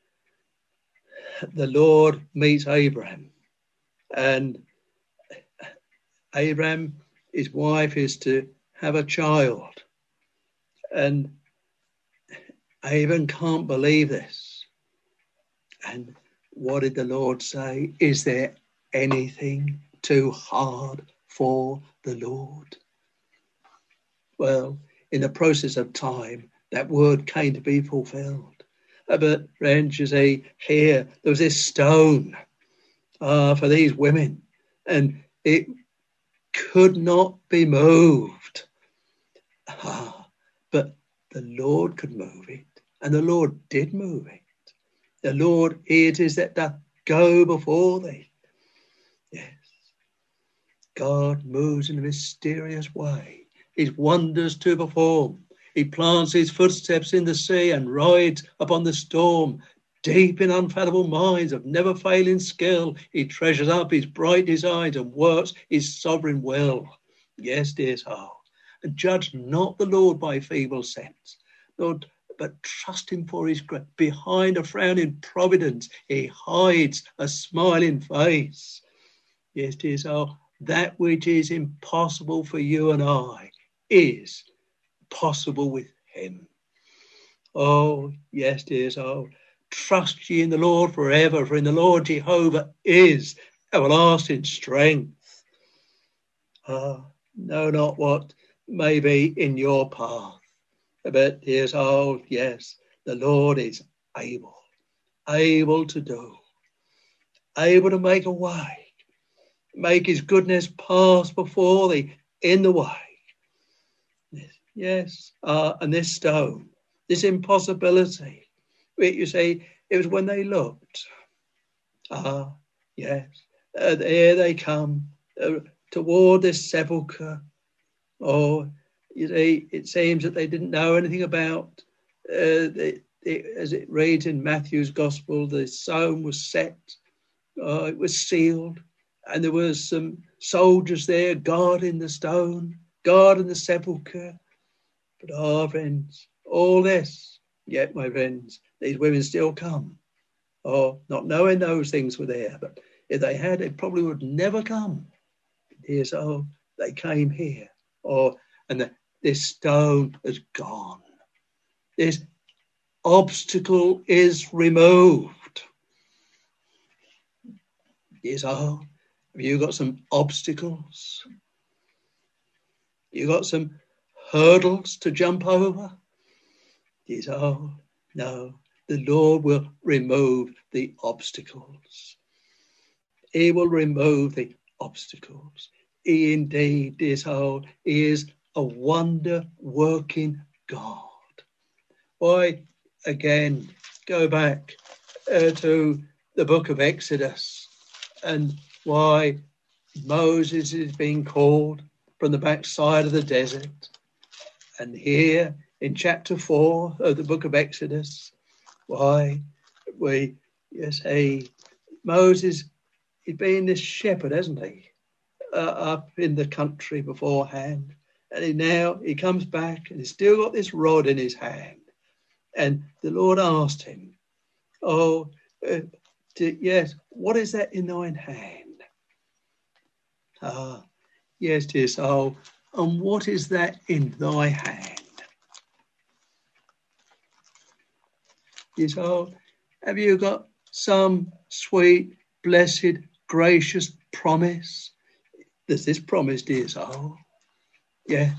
the Lord meets Abraham, and Abraham, his wife, is to have a child. And Abraham can't believe this. And what did the Lord say? Is there anything too hard for the Lord? Well, in the process of time, that word came to be fulfilled. But friends, you see, here, there was this stone for these women, and it could not be moved. But the Lord could move it, and the Lord did move it. The Lord it is that doth go before thee. Yes, God moves in a mysterious way, his wonders to perform. He plants his footsteps in the sea and rides upon the storm. Deep in unfathomable minds of never failing skill, he treasures up his bright designs and works his sovereign will. Yes, dear soul, and judge not the Lord by feeble sense, Lord, but trust him for his grace. Behind a frowning providence, he hides a smiling face. Yes, dear soul, that which is impossible for you and I is possible with him. Oh, yes, dear soul, trust ye in the Lord forever, for in the Lord Jehovah is everlasting strength. Know not what may be in your path, but dear soul, yes, the Lord is able to do, able to make a way, make his goodness pass before thee in the way. Yes, and this stone, this impossibility, you see, it was when they looked. Yes, here they come toward this sepulchre. Oh, you see, it seems that they didn't know anything about, as it reads in Matthew's Gospel, the stone was set, it was sealed, and there was some soldiers there guarding the stone, guarding the sepulchre. But friends, all this, yet, my friends, these women still come. Not knowing those things were there, but if they had, they probably would never come. Here's they came here. And this stone has gone. This obstacle is removed. Yes, oh, have you got some obstacles? You got some hurdles to jump over? Yes, oh, no, the Lord will remove the obstacles. He will remove the obstacles. He indeed is whole. He is a wonder-working God. Why, again, go back to the book of Exodus and why Moses is being called from the backside of the desert. And here in chapter 4 of the book of Exodus, why we say Moses, he's been this shepherd, hasn't he? Up in the country beforehand. And he comes back and he's still got this rod in his hand. And the Lord asked him, yes, what is that in thine hand? Yes, dear soul, and what is that in thy hand? Dear soul, have you got some sweet, blessed, gracious promise? There's this promise, dear soul. Yes,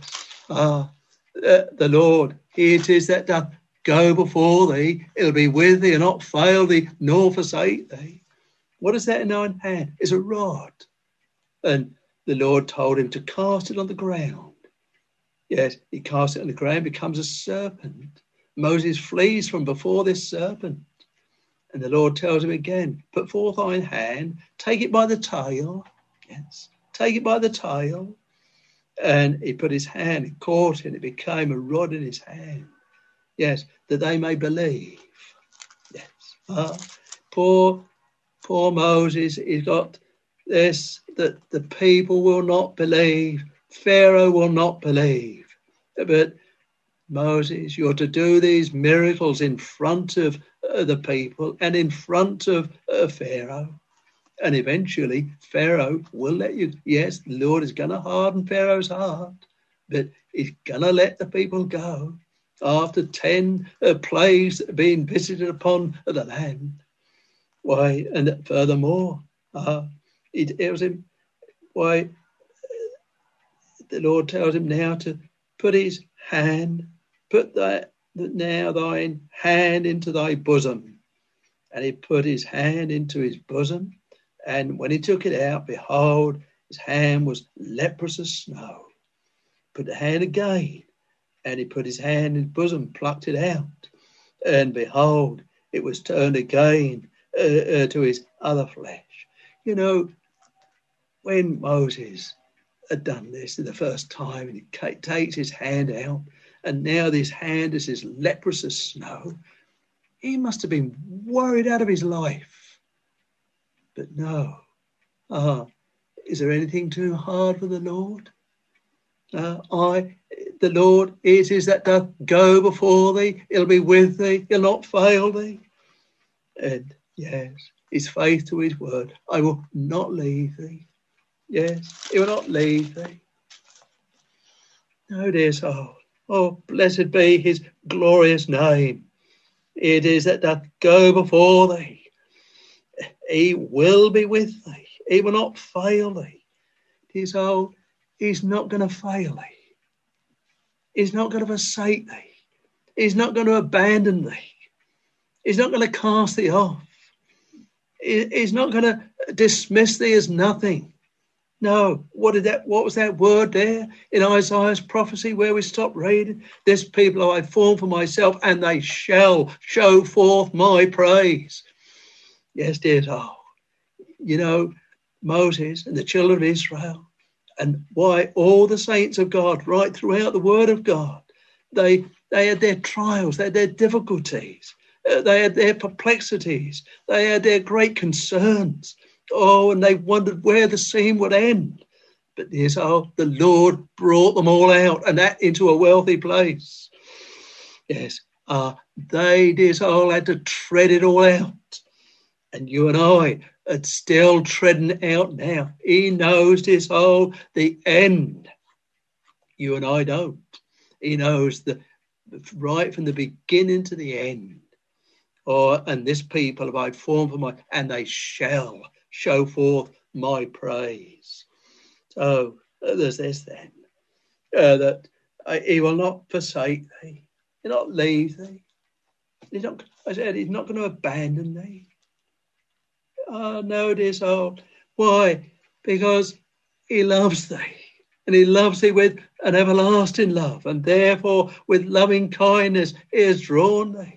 the Lord, He it is that doth go before thee. It'll be with thee and not fail thee nor forsake thee. What is that in thine hand? It's a rod. And the Lord told him to cast it on the ground. Yes, he casts it on the ground, becomes a serpent. Moses flees from before this serpent. And the Lord tells him again, put forth thine hand, take it by the tail. Yes, take it by the tail. And he put his hand, he caught it, and it became a rod in his hand. Yes, that they may believe. Yes. Poor Moses, he's got this, that the people will not believe. Pharaoh will not believe. But Moses, you're to do these miracles in front of the people and in front of Pharaoh. And eventually Pharaoh will let you. Yes, the Lord is going to harden Pharaoh's heart, but he's going to let the people go after 10 plagues being visited upon the land. Why, and furthermore, he tells him, why, the Lord tells him now to put his hand, put now thine hand into thy bosom. And he put his hand into his bosom. And when he took it out, behold, his hand was leprous as snow. Put the hand again, and he put his hand in his bosom, plucked it out. And behold, it was turned again to his other flesh. You know, when Moses had done this the first time, and he takes his hand out, and now this hand is as leprous as snow, he must have been worried out of his life. But no. Is there anything too hard for the Lord? The Lord, it is that doth go before thee. He'll be with thee. He'll not fail thee. And yes, his faith to his word. I will not leave thee. Yes, he will not leave thee. No, dear soul. Oh, blessed be his glorious name. It is that doth go before thee. He will be with thee. He will not fail thee. Dear soul, he's not going to fail thee. He's not going to forsake thee. He's not going to abandon thee. He's not going to cast thee off. He's not going to dismiss thee as nothing. No, what was that word there in Isaiah's prophecy where we stopped reading? This people I formed for myself, and they shall show forth my praise. Yes, dear soul. You know, Moses and the children of Israel, and why all the saints of God right throughout the word of God, they had their trials, they had their difficulties, they had their perplexities, they had their great concerns. Oh, and they wondered where the scene would end. But yes, the Lord brought them all out, and that into a wealthy place. Yes, they, dear soul, had to tread it all out. And you and I are still treading out now. He knows, dear soul, the end. You and I don't. He knows right from the beginning to the end. And this people have I formed for and they shall show forth my praise. So there's this then, that he will not forsake thee. He'll not leave thee. He's not going to abandon thee. Oh, no, dear soul. Why? Because he loves thee. And he loves thee with an everlasting love. And therefore, with loving kindness, he has drawn thee.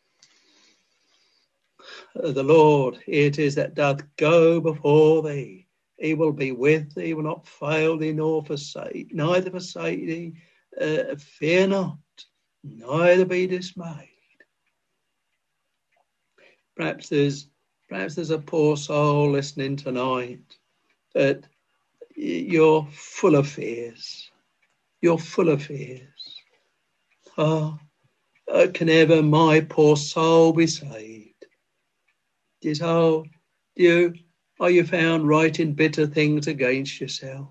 The Lord, it is that doth go before thee. He will be with thee, will not fail thee, neither forsake thee. Fear not, neither be dismayed. Perhaps there's a poor soul listening tonight that you're full of fears. You're full of fears. Can ever my poor soul be saved? Are you found writing bitter things against yourself?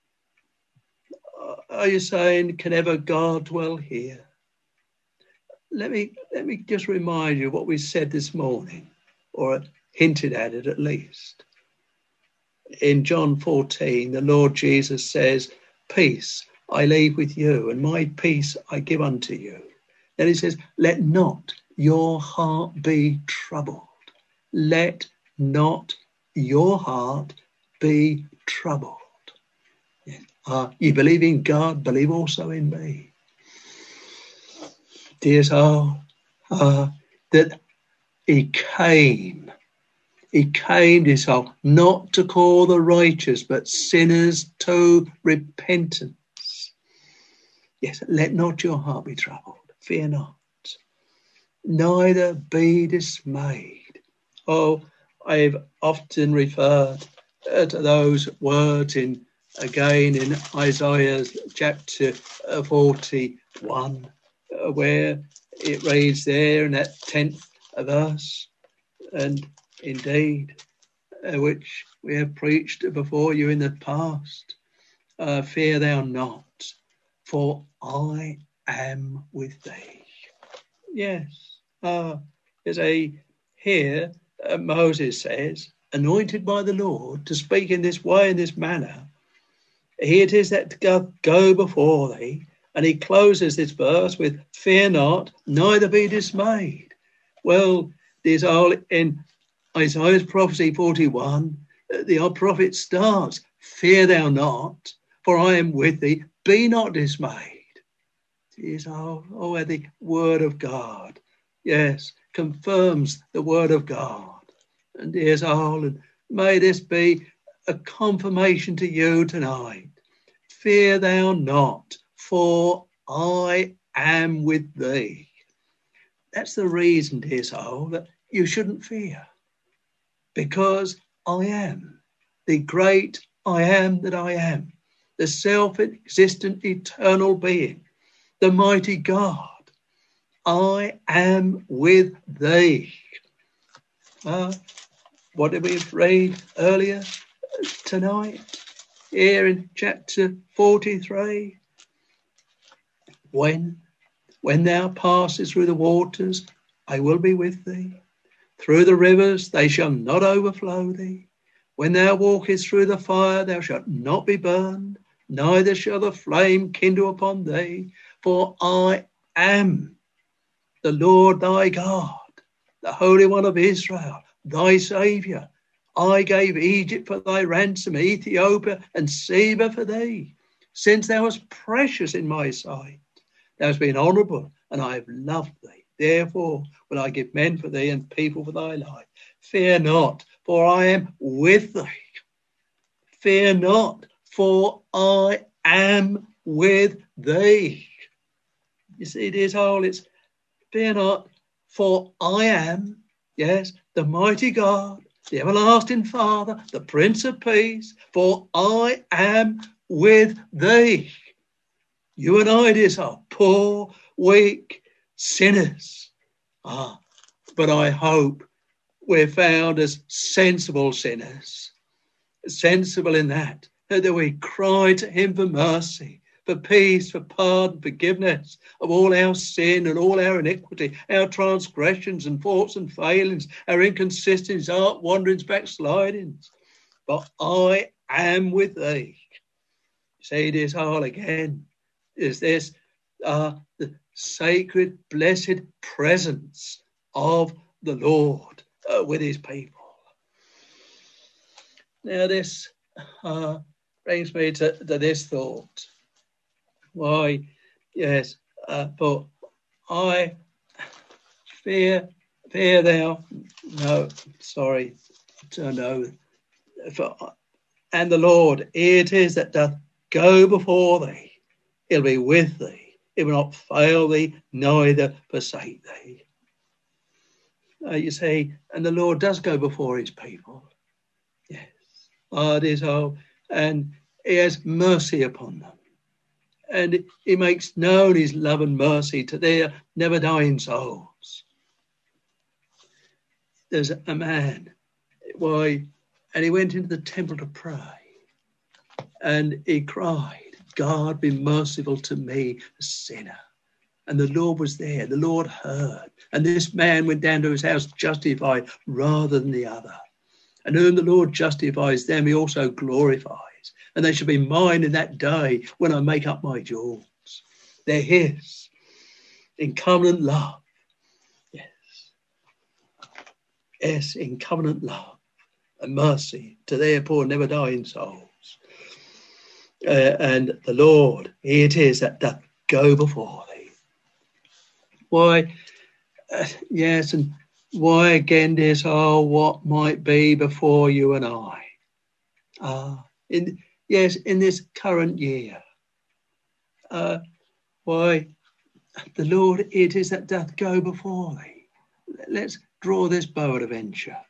Are you saying, can ever God dwell here? Let me just remind you what we said this morning, or hinted at it at least. In John 14, the Lord Jesus says, peace I leave with you, and my peace I give unto you. Then he says, let not your heart be troubled. Let not your heart be troubled. You believe in God, believe also in me. Dear soul, that he came, dear soul, not to call the righteous, but sinners to repentance. Yes, let not your heart be troubled. Fear not, neither be dismayed. Oh, I've often referred to those words again in Isaiah chapter 41, where it reads there in that 10th verse, and indeed, which we have preached before you in the past, fear thou not, for I am with thee. Yes, here Moses says, anointed by the Lord to speak in this way, in this manner, he it is that doth go before thee. And he closes this verse with, fear not, neither be dismayed. Well, there's all in Isaiah's prophecy 41, the prophet starts, fear thou not, for I am with thee, be not dismayed. It's where the word of God, yes, confirms the word of God. And dear soul, and may this be a confirmation to you tonight. Fear thou not, for I am with thee. That's the reason, dear soul, that you shouldn't fear. Because I am the great I am that I am, the self-existent eternal being, the mighty God. I am with thee. What did we read earlier tonight? Here in chapter 43. When thou passest through the waters, I will be with thee. Through the rivers, they shall not overflow thee. When thou walkest through the fire, thou shalt not be burned, neither shall the flame kindle upon thee. For I am the Lord thy God, the Holy One of Israel, thy Saviour. I gave Egypt for thy ransom, Ethiopia and Seba for thee. Since thou wast precious in my sight, thou hast been honourable, and I have loved thee. Therefore will I give men for thee and people for thy life. Fear not, for I am with thee. Fear not, for I am with thee. You see, dear soul, it's fear not, for I am, yes, the mighty God, the everlasting Father, the Prince of Peace, for I am with thee. You and I, dear soul, poor, weak sinners. But I hope we're found as sensible sinners, sensible in that we cry to him for mercy, for peace, for pardon, forgiveness of all our sin and all our iniquity, our transgressions and faults and failings, our inconsistencies, our wanderings, backslidings. But I am with thee. Say this all again. Is this the sacred, blessed presence of the Lord with his people? Now this brings me to this thought. Why, yes, but I fear thou, no, sorry, turned over. And the Lord, it is that doth go before thee. He'll be with thee. He will not fail thee, neither forsake thee. You see, and the Lord does go before his people. Yes. It is all, and he has mercy upon them. And he makes known his love and mercy to their never dying souls. There's a man, and he went into the temple to pray. And he cried, God, be merciful to me, a sinner. And the Lord was there. The Lord heard. And this man went down to his house justified rather than the other. And whom the Lord justifies, them he also glorifies. And they shall be mine in that day when I make up my jewels. They're his in covenant love. Yes. Yes, in covenant love and mercy to their poor never dying souls. And the Lord, he it is that doth go before thee. Why, yes, and why again, dear soul, what might be before you and I? In this current year. Why, the Lord, it is that doth go before thee. Let's draw this bow at a venture.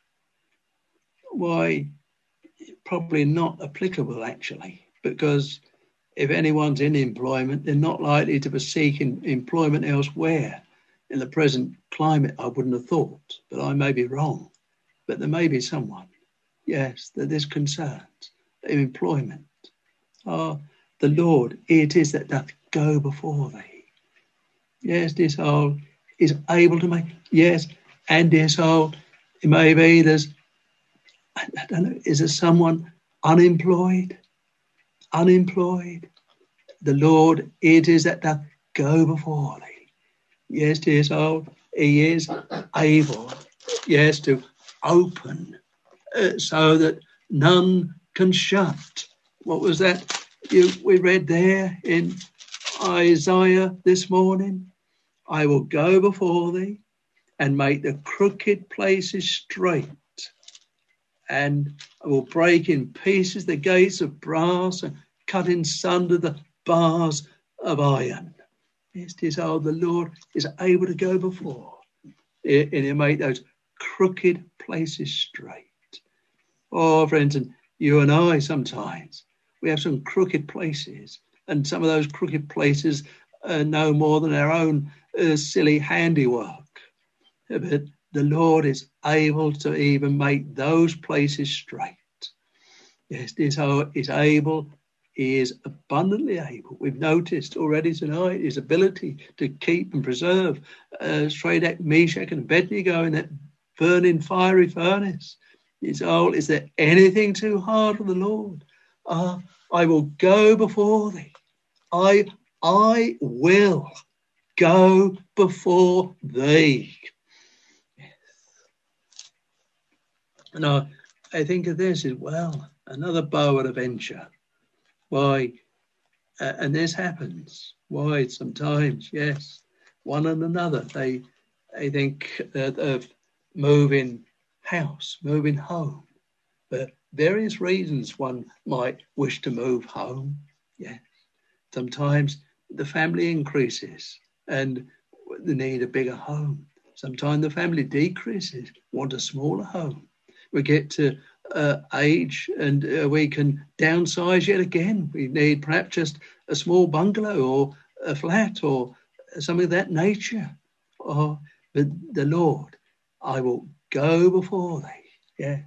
Why, probably not applicable, actually, because if anyone's in employment, they're not likely to be seeking employment elsewhere. In the present climate, I wouldn't have thought, but I may be wrong. But there may be someone, yes, that is concerned in employment. The Lord, it is that doth go before thee. Yes, dear soul, is able to make, yes, and dear soul, it may be there's, I don't know, is there someone unemployed? The Lord, it is that doth go before thee. Yes, dear soul, he is able, yes, to open so that none can shut. What was that we read there in Isaiah this morning? I will go before thee and make the crooked places straight. And I will break in pieces the gates of brass and cut in sunder the bars of iron. Yes, dear soul, the Lord is able to go before and he'll make those crooked places straight. Oh, friends, and you and I sometimes, we have some crooked places, and some of those crooked places are no more than our own silly handiwork. But the Lord is able to even make those places straight. Yes, this is able. He is abundantly able. We've noticed already tonight his ability to keep and preserve Shadrach, Meshach, and Abednego in that burning fiery furnace. Is there anything too hard for the Lord? I will go before thee. I will go before thee. Yes. And I think of this as well, another bow at a venture. Why, and this happens. Why, sometimes, yes, one and another, they think of moving house, moving home. For various reasons one might wish to move home. Yes. Sometimes the family increases and they need a bigger home. Sometimes the family decreases, want a smaller home. We get to age and we can downsize yet again. We need perhaps just a small bungalow or a flat or something of that nature. But the Lord, I will go before thee. Yes.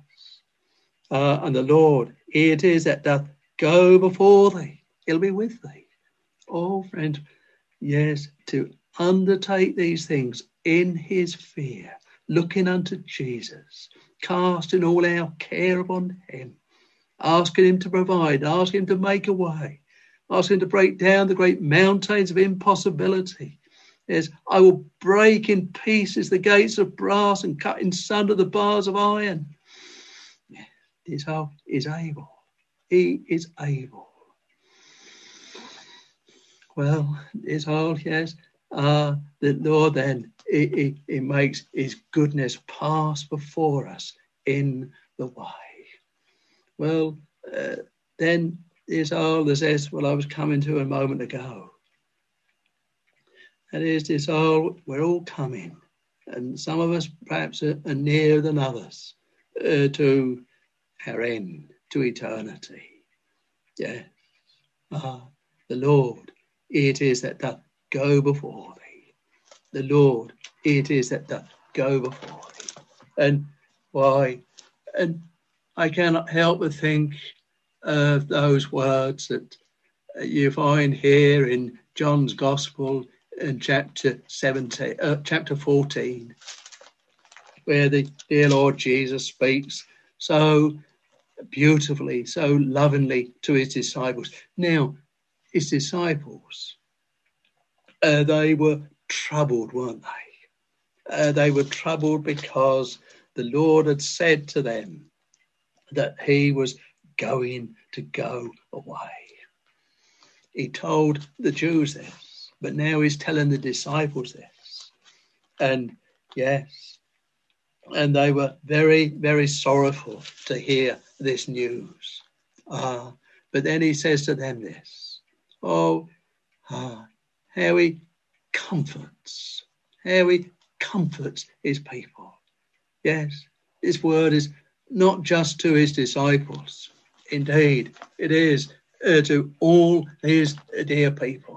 And the Lord, it is that doth go before thee. He'll be with thee. Oh, friend, yes, to undertake these things in his fear, looking unto Jesus, casting all our care upon him, asking him to provide, asking him to make a way, asking him to break down the great mountains of impossibility. Yes, I will break in pieces the gates of brass and cut in sunder the bars of iron. This is able. He is able. Well, this whole, yes, the Lord then, he makes his goodness pass before us in the way. Well, then this whole, this is what I was coming to a moment ago. That is this whole, we're all coming, and some of us perhaps are nearer than others to our end, to eternity. Yes. The Lord, it is that doth go before thee. The Lord, it is that doth go before thee. And why? And I cannot help but think of those words that you find here in John's Gospel in chapter 14, where the dear Lord Jesus speaks so beautifully, so lovingly to his disciples. Now, his disciples, they were troubled, weren't they? They were troubled because the Lord had said to them that he was going to go away. He told the Jews this, but now he's telling the disciples this. And yes, and they were very, very sorrowful to hear this news. But then he says to them this, how he comforts his people. Yes, his word is not just to his disciples. Indeed, it is to all his dear people.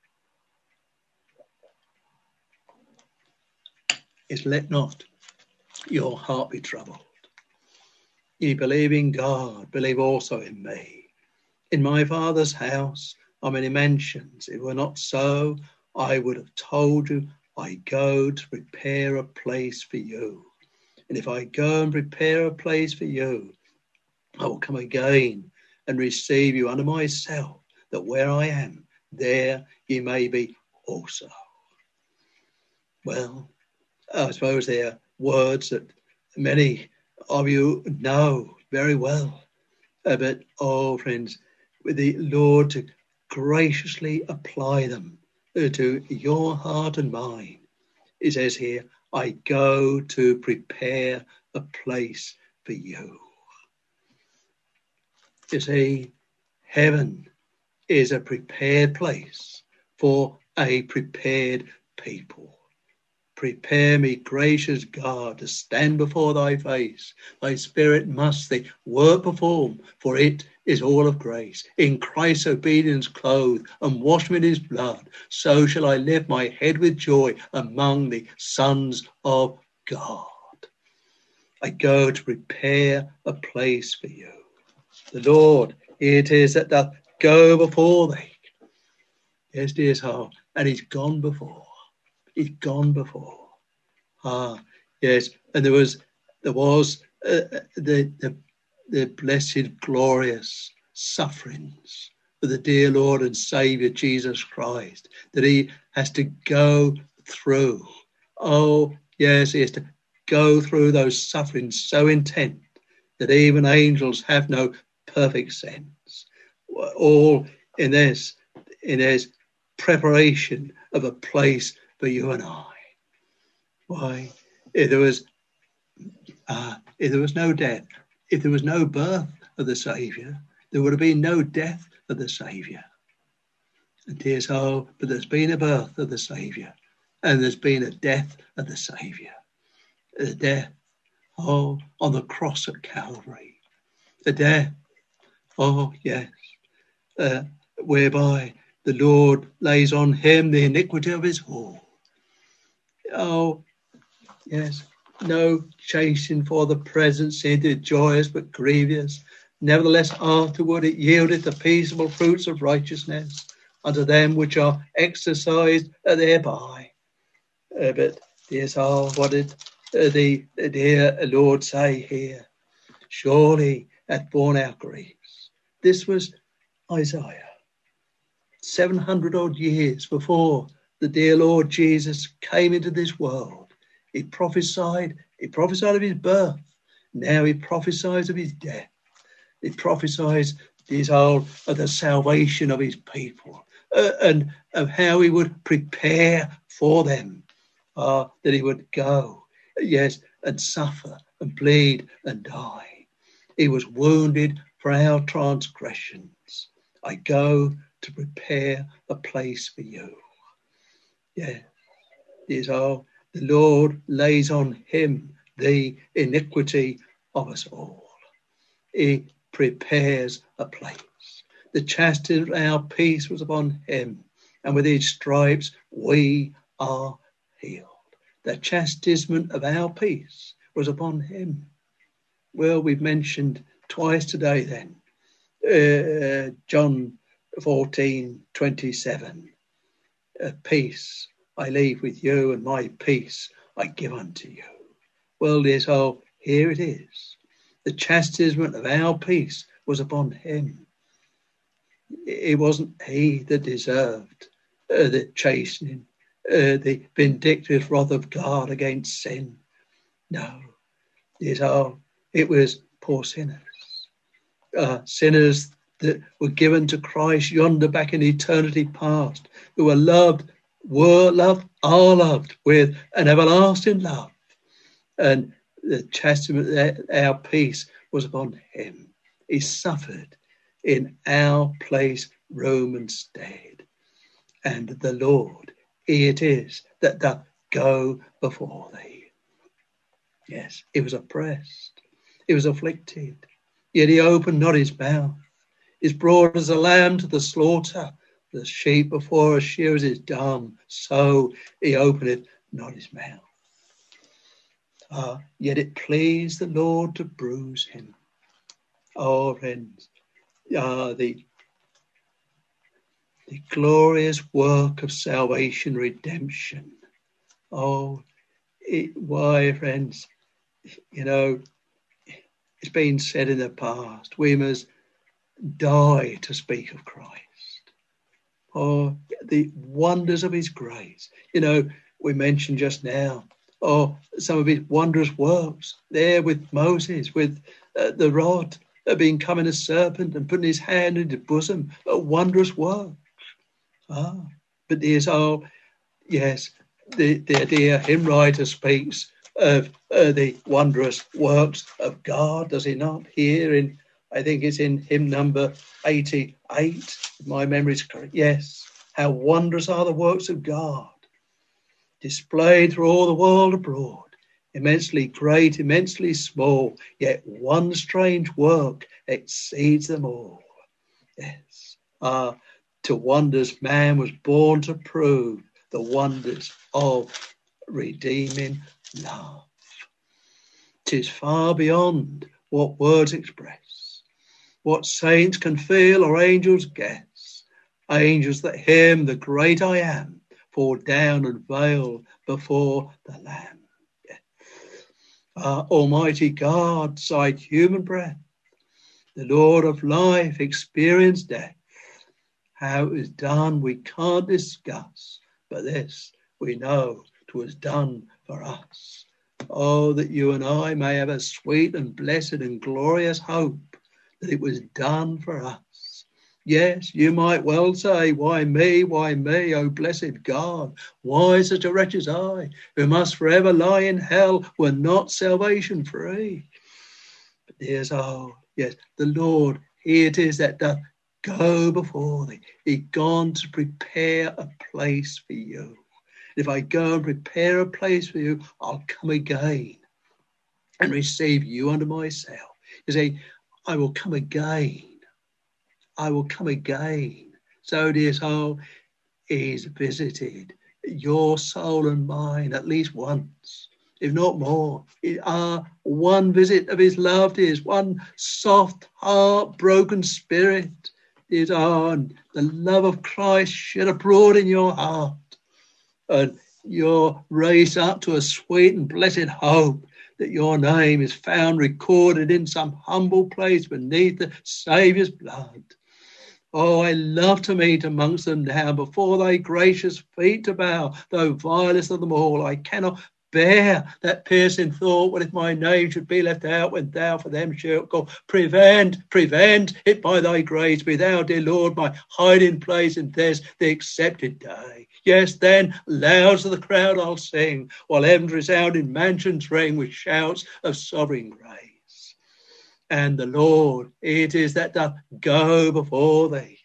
Is let not your heart be troubled. Ye believe in God, believe also in me. In my Father's house are many mansions. If it were not so, I would have told you, I go to prepare a place for you. And if I go and prepare a place for you, I will come again and receive you unto myself, that where I am, there ye may be also. Well, I suppose they are words that many of you know very well. But, friends, with the Lord to graciously apply them to your heart and mine, it says here, I go to prepare a place for you. You see, heaven is a prepared place for a prepared people. Prepare me, gracious God, to stand before thy face. Thy spirit must the work perform, for it is all of grace. In Christ's obedience clothed and washed me in his blood, so shall I lift my head with joy among the sons of God. I go to prepare a place for you. The Lord, it is that doth go before thee. Yes, dear soul, and he's gone before. He's gone before. Yes, and there was the blessed, glorious sufferings of the dear Lord and Saviour Jesus Christ that he has to go through. Oh, yes, he has to go through those sufferings so intense that even angels have no perfect sense. All in this preparation of a place for you and I. Why, if there was no death, if there was no birth of the Saviour, there would have been no death of the Saviour. And dear soul, but there's been a birth of the Saviour, and there's been a death of the Saviour. A death, on the cross at Calvary. A death, yes, whereby the Lord lays on him the iniquity of his all. Oh, yes, no chasing for the present seemed joyous but grievous. Nevertheless, afterward it yielded the peaceable fruits of righteousness unto them which are exercised thereby. But dear soul, what did the dear Lord say here? Surely hath borne our griefs. This was Isaiah, 700 odd years before the dear Lord Jesus came into this world. He prophesied of his birth. Now he prophesies of his death. He prophesies of the salvation of his people and of how he would prepare for them, that he would go, yes, and suffer and bleed and die. He was wounded for our transgressions. I go to prepare a place for you. Yeah, the Lord lays on him the iniquity of us all. He prepares a place. The chastisement of our peace was upon him, and with his stripes we are healed. The chastisement of our peace was upon him. Well, we've mentioned twice today then, John 14:27. Peace I leave with you, and my peace I give unto you. Well, dear soul, here it is. The chastisement of our peace was upon him. It wasn't he that deserved the chastening, the vindictive wrath of God against sin. No, dear soul, it was poor sinners. Sinners that were given to Christ yonder back in eternity past, who were loved, are loved with an everlasting love. And the chastisement of our peace was upon him. He suffered in our place, room and stead. And the Lord, he it is that doth go before thee. Yes, he was oppressed. He was afflicted. Yet he opened not his mouth. Is brought as a lamb to the slaughter. The sheep before a shearers is dumb. So he opened not his mouth. Yet it pleased the Lord to bruise him. Oh, friends, the glorious work of salvation, redemption. Oh, why, friends, it's been said in the past, we must die to speak of Christ. Oh, the wonders of his grace. We mentioned just now, some of his wondrous works there with Moses, with the rod becoming a serpent and putting his hand in his bosom, a wondrous work. But there's yes, the dear hymn writer speaks of the wondrous works of God, does he not? Here in, I think it's in hymn number 88, if my memory is correct. Yes, how wondrous are the works of God, displayed through all the world abroad, immensely great, immensely small, yet one strange work exceeds them all. Yes, to wonders man was born to prove the wonders of redeeming love. 'Tis far beyond what words express, what saints can feel or angels guess. Angels that hymn the great I am, fall down and veil before the Lamb. Almighty God sighed human breath. The Lord of life experienced death. How it was done we can't discuss, but this we know 'twas done for us. Oh, that you and I may have a sweet and blessed and glorious hope that it was done for us. Yes, you might well say, why me, oh blessed God? Why such a wretch as I, who must forever lie in hell, were not salvation free? But there's, yes, the Lord, he it is that doth go before thee. He gone to prepare a place for you. If I go and prepare a place for you, I'll come again and receive you unto myself. You see, I will come again. I will come again. So, dear soul, he's visited your soul and mine at least once, if not more. One visit of his love to his one soft heart, broken spirit. is on the love of Christ shed abroad in your heart, and you're raised up to a sweet and blessed hope that your name is found recorded in some humble place beneath the Saviour's blood. Oh, I love to meet amongst them now, before thy gracious feet to bow, though vilest of them all. I cannot bear that piercing thought, what if my name should be left out when thou for them shalt go? Prevent it by thy grace. Be thou, dear Lord, my hiding place in this, the accepted day. Yes, then, loud to the crowd I'll sing, while heaven's resounding mansions ring with shouts of sovereign grace. And the Lord it is that doth go before thee.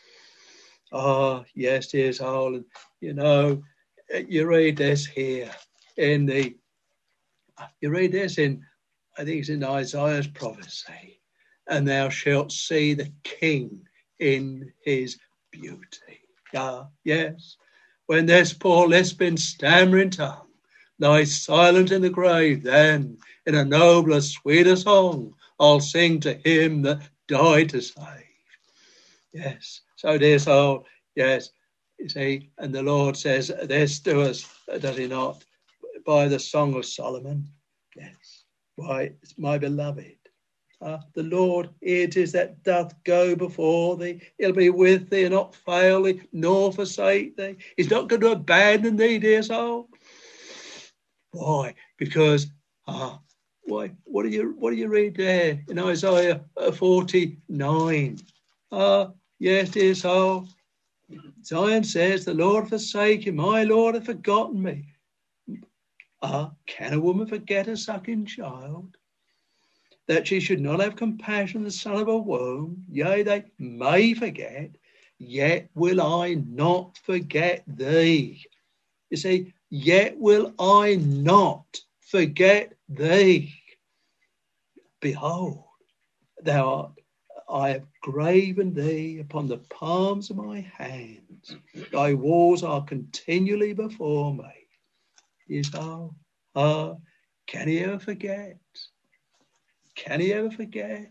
Ah, yes, dear soul. And you know, you read this here I think it's in Isaiah's prophecy, and thou shalt see the King in his beauty. Ah, yes. When this poor lisping, stammering tongue lies silent in the grave, then in a nobler, sweeter song I'll sing to him that died to save. Yes, so dear soul, yes, you see, and the Lord says this to us, does he not? By the Song of Solomon, yes, why, it's my beloved. The Lord it is that doth go before thee. He'll be with thee and not fail thee, nor forsake thee. He's not going to abandon thee, dear soul. Why? Because, why? What do you read there in Isaiah 49? Yes, dear soul. Zion says, the Lord forsaken, my Lord hath forgotten me. Can a woman forget a sucking child, that she should not have compassion on the son of her womb? Yea, they may forget, yet will I not forget thee. You see, yet will I not forget thee. Behold, I have graven thee upon the palms of my hands. Thy walls are continually before me. Is can he ever forget? Can he ever forget?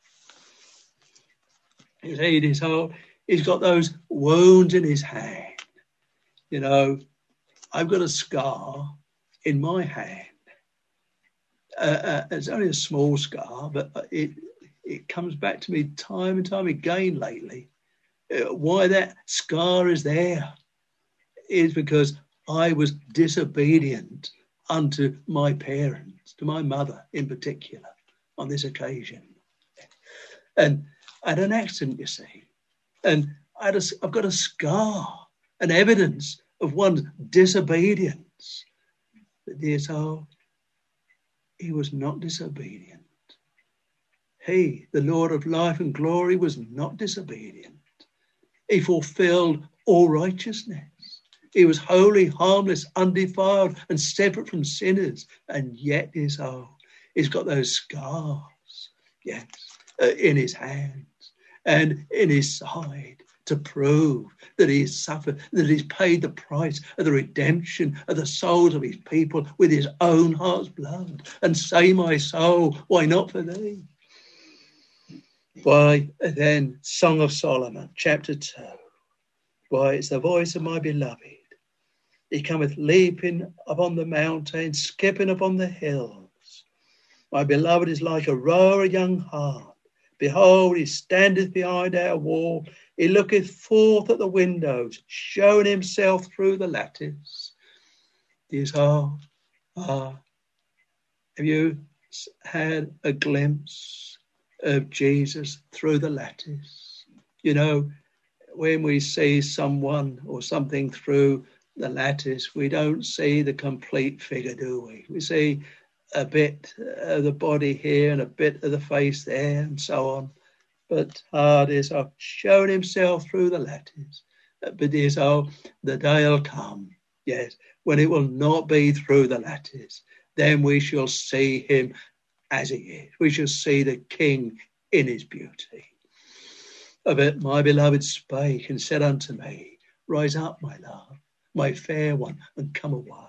You see, he's got those wounds in his hand. You know, I've got a scar in my hand. It's only a small scar, but it comes back to me time and time again lately. Why that scar is there is because I was disobedient unto my parents, to my mother in particular, on this occasion. And I had an accident, you see, and I've got a scar, an evidence of one's disobedience. But dear soul, he was not disobedient. He, the Lord of life and glory, was not disobedient. He fulfilled all righteousness. He was holy, harmless, undefiled, and separate from sinners. And yet he's got those scars, yes, in his hands and in his side to prove that he's suffered, that he's paid the price of the redemption of the souls of his people with his own heart's blood. And say, my soul, why not for thee? Why, then, Song of Solomon, chapter 2. Why, it's the voice of my beloved. He cometh leaping upon the mountain, skipping upon the hills. My beloved is like a roe, a young hart. Behold, he standeth behind our wall. He looketh forth at the windows, showing himself through the lattice. These are, have you had a glimpse of Jesus through the lattice? You know, when we see someone or something through the lattice, we don't see the complete figure, do we? We see a bit of the body here and a bit of the face there and so on. But dear, showing himself through the lattice. But dear, the day will come, yes, when it will not be through the lattice. Then we shall see him as he is. We shall see the King in his beauty. But my beloved spake and said unto me, rise up, my love, my fair one, and come away.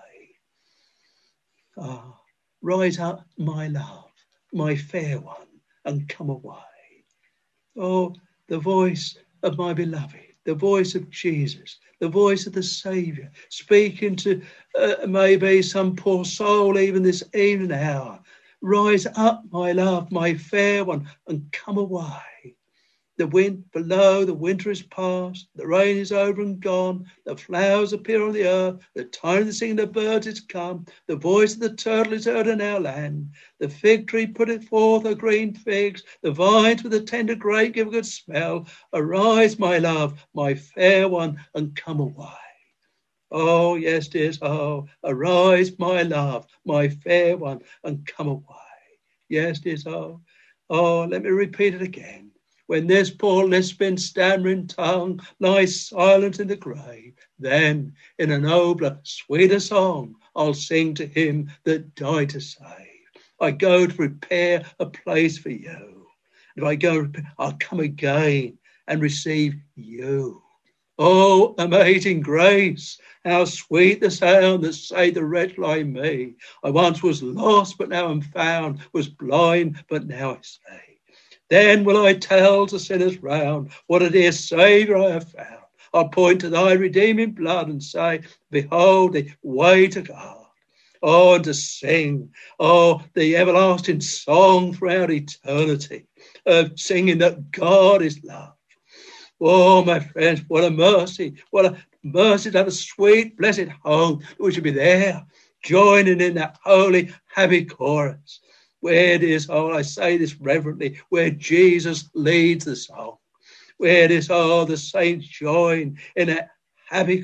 Rise up, my love, my fair one, and come away. Oh, the voice of my beloved, the voice of Jesus, the voice of the Saviour, speaking to maybe some poor soul even this evening hour. Rise up, my love, my fair one, and come away. The wind below, the winter is past, the rain is over and gone, the flowers appear on the earth, the time of the singing of birds is come, the voice of the turtle is heard in our land, the fig tree putteth forth her green figs, the vines with the tender grape give a good smell. Arise, my love, my fair one, and come away. Oh, yes, dear soul, arise, my love, my fair one, and come away. Yes, dear soul. Oh, let me repeat it again. When this poor lisping, stammering tongue lies silent in the grave, then in a nobler, sweeter song I'll sing to him that died to save. I go to prepare a place for you. If I go, I'll come again and receive you. Oh, amazing grace, how sweet the sound that saved the wretch like me. I once was lost, but now am found, was blind, but now I see. Then will I tell to sinners round what a dear Saviour I have found. I'll point to thy redeeming blood and say, behold the way to God. Oh, and to sing, oh, the everlasting song throughout eternity of singing that God is love. Oh, my friends, what a mercy to have a sweet, blessed home. We should be there, joining in that holy, happy chorus. Where it is, oh, I say this reverently, where Jesus leads the song. Where it is, oh, the saints join in a happy,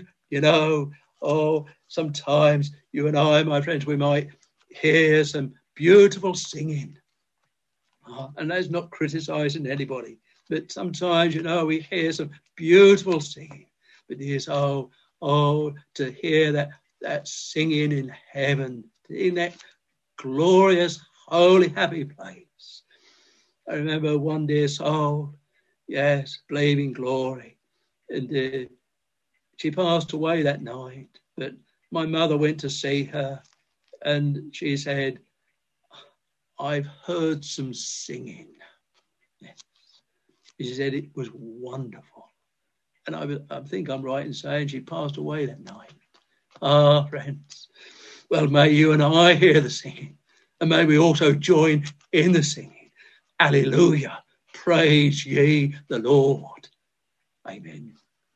sometimes you and I, my friends, we might hear some beautiful singing. And that's not criticizing anybody, but sometimes, we hear some beautiful singing. But it is, to hear that singing in heaven, in that glorious, holy, happy place. I remember one dear soul, yes, believing glory. And she passed away that night, but my mother went to see her and she said, I've heard some singing. Yes. She said it was wonderful. And I think I'm right in saying she passed away that night. Ah, friends, well, may you and I hear the singing. And may we also join in the singing. Alleluia. Praise ye the Lord. Amen.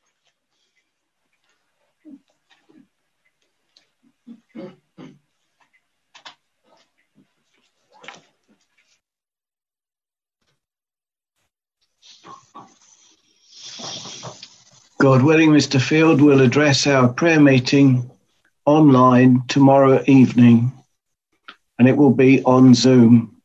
God willing, Mr. Field will address our prayer meeting online tomorrow evening, and it will be on Zoom.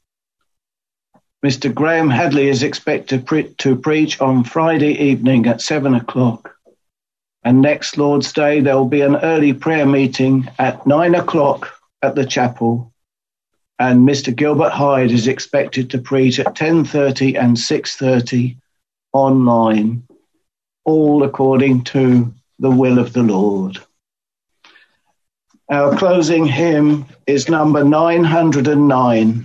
Mr. Graham Hadley is expected to preach on Friday evening at 7 o'clock. And next Lord's Day, there will be an early prayer meeting at 9 o'clock at the chapel. And Mr. Gilbert Hyde is expected to preach at 10:30 and 6:30 online, all according to the will of the Lord. Our closing hymn is number 909.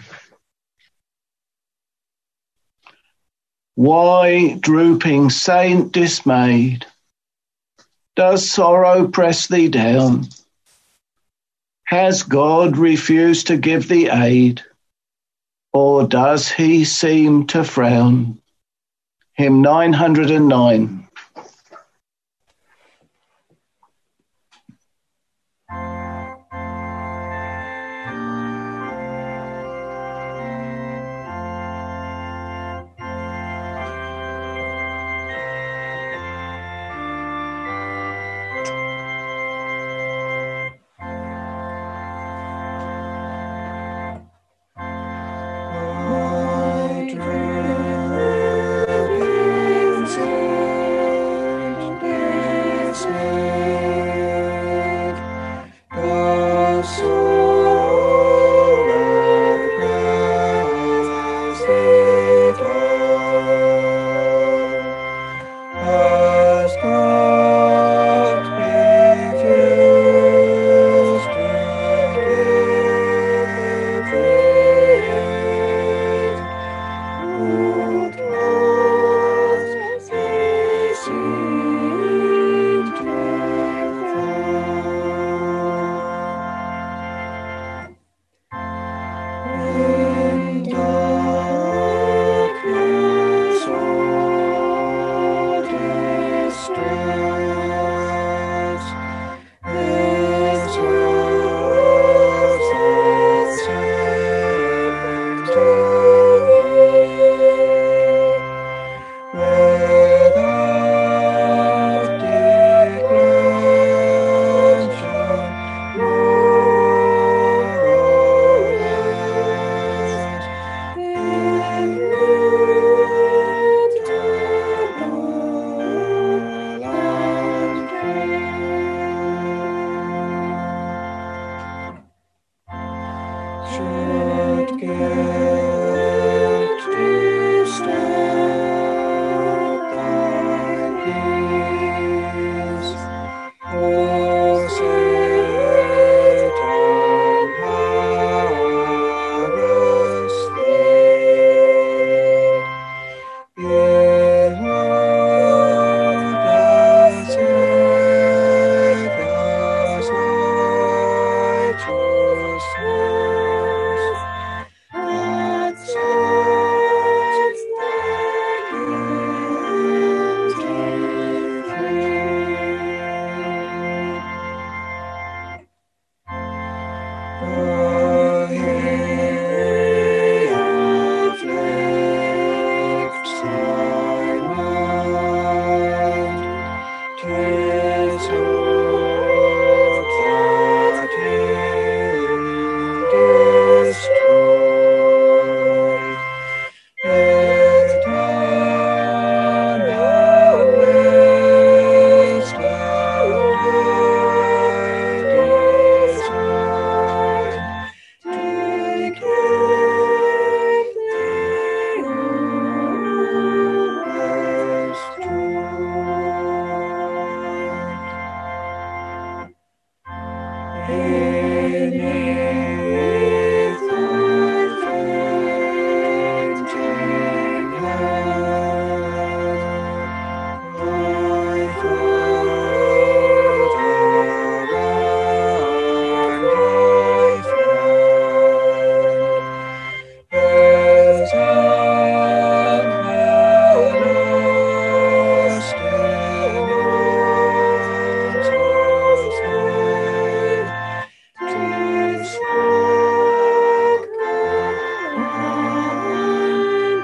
Why, drooping saint dismayed, does sorrow press thee down? Has God refused to give thee aid, or does he seem to frown? Hymn 909. should get to step thy peace, O Satan harass thee. Behold, as Eva's righteousness hath set the guilty free. For he afflicts thy mind, 'tis hoped that he'll destroy. Yet thou knowest how I design to give thee always joy. Beneath thy fainting hand, thy Father and thy friend, as everlasting answers made, 'tis like thine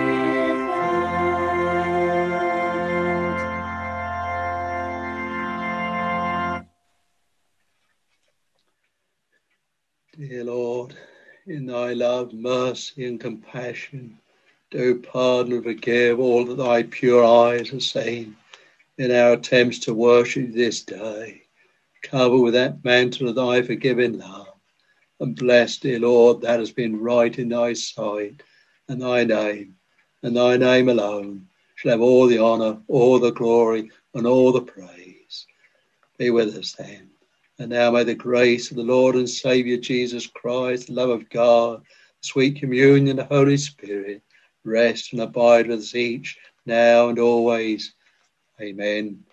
defend. Dear Lord, in thy love, mercy and compassion, do pardon and forgive all that thy pure eyes have seen in our attempts to worship this day. Cover with that mantle of thy forgiving love, and bless, dear Lord, that has been right in thy sight, and thy name alone shall have all the honour, all the glory, and all the praise. Be with us then. And now may the grace of the Lord and Saviour Jesus Christ, the love of God, the sweet communion of the Holy Spirit, rest and abide with us each, now and always. Amen.